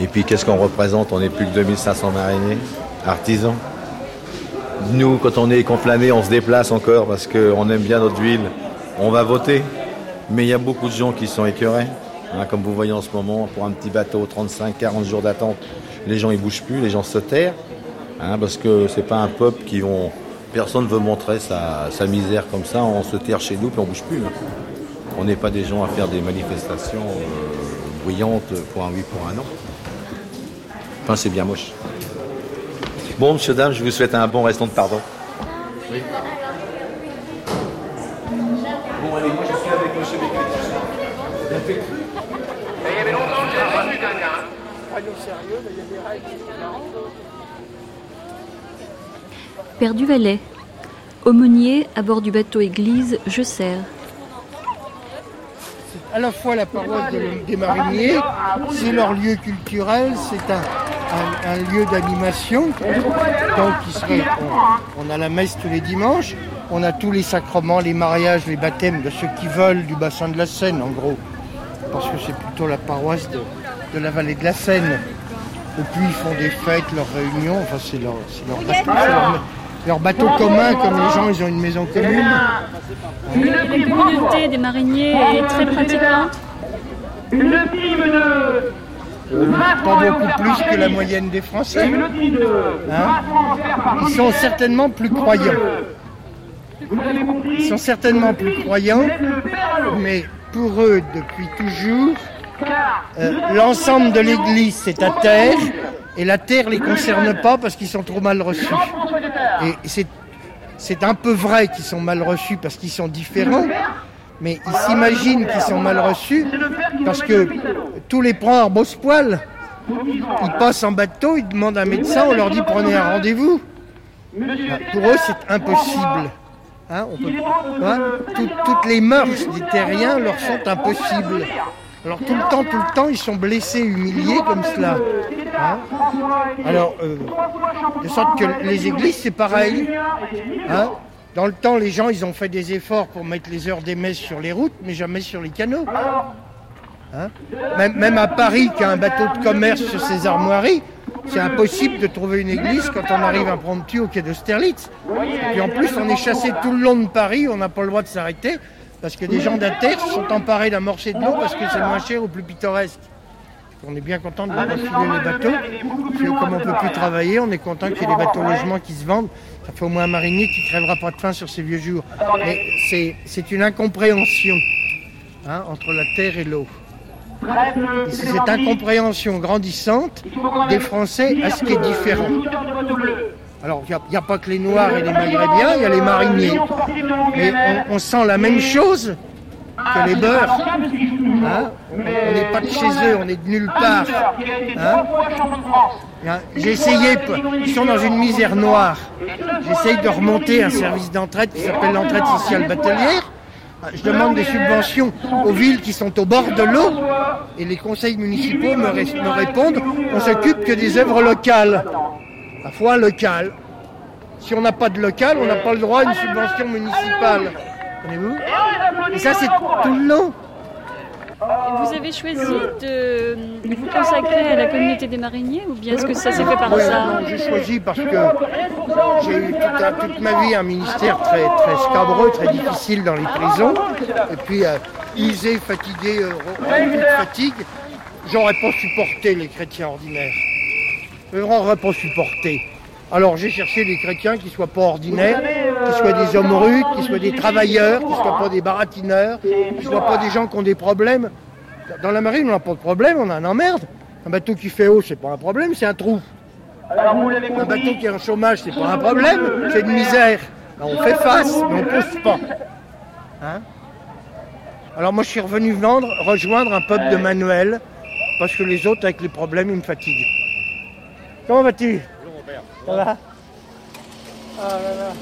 Et puis qu'est-ce qu'on représente? On n'est plus que deux mille cinq cents mariniers, artisans. Nous, quand on est conflammé, on se déplace encore parce qu'on aime bien notre ville. On va voter. Mais il y a beaucoup de gens qui sont écœurés. Hein, comme vous voyez en ce moment, pour un petit bateau, trente-cinq à quarante jours d'attente, les gens ils bougent plus, les gens se terrent. Hein, parce que c'est pas un peuple qui vont... Personne ne veut montrer sa, sa misère comme ça, on se terre chez nous puis on bouge plus. Hein. On n'est pas des gens à faire des manifestations euh, bruyantes pour un oui, pour un non. Enfin, c'est bien moche. Bon, monsieur, dame, je vous souhaite un bon restant de pardon. Oui. Bon, allez, moi je suis avec monsieur Bécuet. Il y avait longtemps que j'ai pas vu quelqu'un. Soyons sérieux, mais il y a des règles. Père Duvalet, aumônier à bord du bateau église Je Sers. À la fois la paroisse de, des mariniers, c'est leur lieu culturel, c'est un, un, un lieu d'animation. Donc il serait, on, on a la messe tous les dimanches, on a tous les sacrements, les mariages, les baptêmes de ceux qui veulent du bassin de la Seine en gros. Parce que c'est plutôt la paroisse de, de la vallée de la Seine. Et puis ils font des fêtes, leurs réunions, enfin c'est leur, c'est leur bateau, c'est leur, leur bateau commun, comme les gens ils ont une maison commune. La communauté des mariniers est très pratiquante. Une prime de pas beaucoup plus que la moyenne des Français. Hein? Ils sont certainement plus croyants. Ils sont certainement plus croyants, mais pour eux, depuis toujours, euh, l'ensemble de l'Église, c'est à terre, et la terre ne les concerne pas parce qu'ils sont trop mal reçus. Et c'est, c'est un peu vrai qu'ils sont mal reçus parce qu'ils sont différents, mais ils s'imaginent qu'ils sont mal reçus parce que tous les princes Bospoil, ils passent en bateau, ils demandent un médecin, on leur dit prenez un rendez-vous. Pour eux, c'est impossible. Hein, on peut, hein, tout, toutes les mœurs des terriens leur sont impossibles. Alors tout le temps, tout le temps, ils sont blessés, humiliés comme cela. Hein. Alors, euh, de sorte que les églises, c'est pareil. Hein. Dans le temps, les gens, ils ont fait des efforts pour mettre les heures des messes sur les routes, mais jamais sur les canaux. Hein. Même, même à Paris, qui a un bateau de commerce sur ses armoiries, c'est impossible de trouver une église quand on arrive impromptu au quai d'Austerlitz. Et puis en plus, on est chassé tout le long de Paris, on n'a pas le droit de s'arrêter, parce que des gens d'Inter sont emparés d'un morceau de l'eau parce que c'est moins cher ou plus pittoresque. On est bien content de refiler les bateaux. Puis, comme on ne peut plus travailler, on est content qu'il y ait des bateaux logements qui se vendent. Ça fait au moins un marinier qui ne crèvera pas de faim sur ses vieux jours. Mais c'est, c'est une incompréhension hein, entre la terre et l'eau. Et c'est cette incompréhension grandissante des Français à ce qui est différent. Alors, il n'y a, a pas que les Noirs et les Maghérébiens, il y a les mariniers. Mais on, on sent la même chose que les Beurs. Hein, on n'est pas de chez eux, on est de nulle part. Hein. J'ai essayé, ils sont dans une misère noire. J'essaye de remonter un service d'entraide qui s'appelle l'entraide sociale batelière. Je demande des subventions aux villes qui sont au bord de l'eau et les conseils municipaux me, ré- me répondent on s'occupe que des œuvres locales. Il faut un local. Si on n'a pas de local, on n'a pas le droit à une subvention municipale. Comprenez-vous ? Et ça, c'est tout le long. Vous avez choisi de vous consacrer à la communauté des mariniers ou bien est-ce que ça s'est fait par hasard ? Non, j'ai choisi parce que j'ai eu toute, un, toute ma vie un ministère très, très scabreux, très difficile dans les prisons. Et puis, euh, usé, fatigué, euh, rempli de fatigue, j'aurais pas supporté les chrétiens ordinaires. Je n'aurais pas supporté. Alors j'ai cherché des chrétiens qui ne soient pas ordinaires, qui soient des hommes rudes, qui soient des travailleurs, qui ne soient pas des baratineurs, qui ne soient pas des gens qui ont des problèmes. Dans la marine, on n'a pas de problème, on a un emmerde. Un bateau qui fait eau, c'est pas un problème, c'est un trou. Un bateau qui est en chômage, c'est pas un problème, c'est une misère. Alors, on fait face, mais on ne pousse pas. Hein? Alors moi, je suis revenu vendre, rejoindre un peuple de manuel, parce que les autres, avec les problèmes, ils me fatiguent. Comment vas-tu ? Ça va ? Ah là là.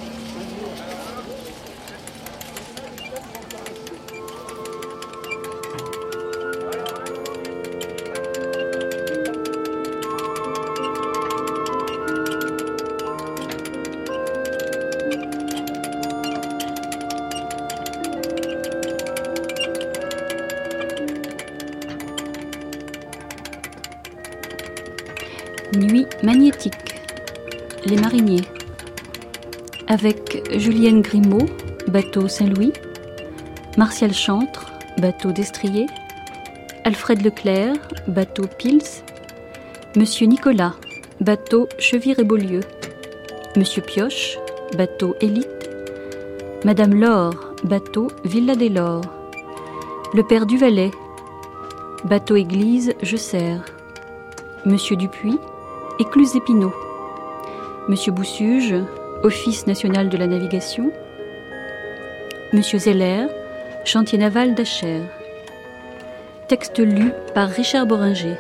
Nuit magnétique. Les mariniers. Avec Julienne Grimaud, bateau Saint-Louis. Martial Chantre, bateau d'Estrier. Alfred Leclerc, bateau Pils. Monsieur Nicolas, bateau Chevire-et-Beaulieu. Monsieur Pioche, bateau Élite. Madame Laure, bateau Villa des Laures. Le père Duvalet, bateau Église Je Sers. Monsieur Dupuis, Écluse d'Épinaux. Monsieur Boussuge, Office national de la navigation. Monsieur Zeller, Chantier naval d'Achères. Texte lu par Richard Boringer.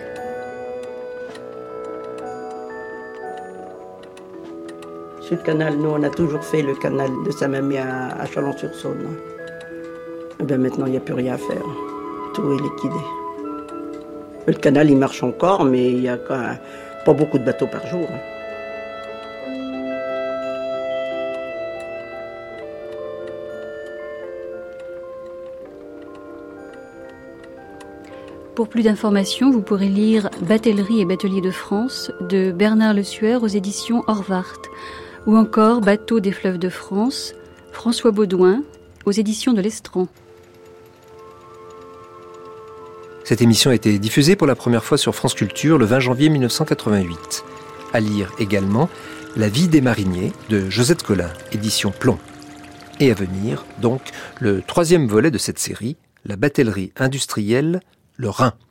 Sur le canal, nous, on a toujours fait le canal de Saint-Mamie à, à Chalon-sur-Saône. Et bien maintenant, il n'y a plus rien à faire. Tout est liquidé. Le canal, il marche encore, mais il n'y a quand même pas beaucoup de bateaux par jour. Pour plus d'informations, vous pourrez lire Batellerie et bateliers de France de Bernard Le Sueur aux éditions Orvart, ou encore Bateaux des fleuves de France, François Baudouin, aux éditions de l'Estran. Cette émission a été diffusée pour la première fois sur France Culture le vingt janvier mille neuf cent quatre-vingt-huit. À lire également La vie des mariniers de Josette Collin, édition Plomb. Et à venir, donc, le troisième volet de cette série, La batellerie industrielle, le Rhin.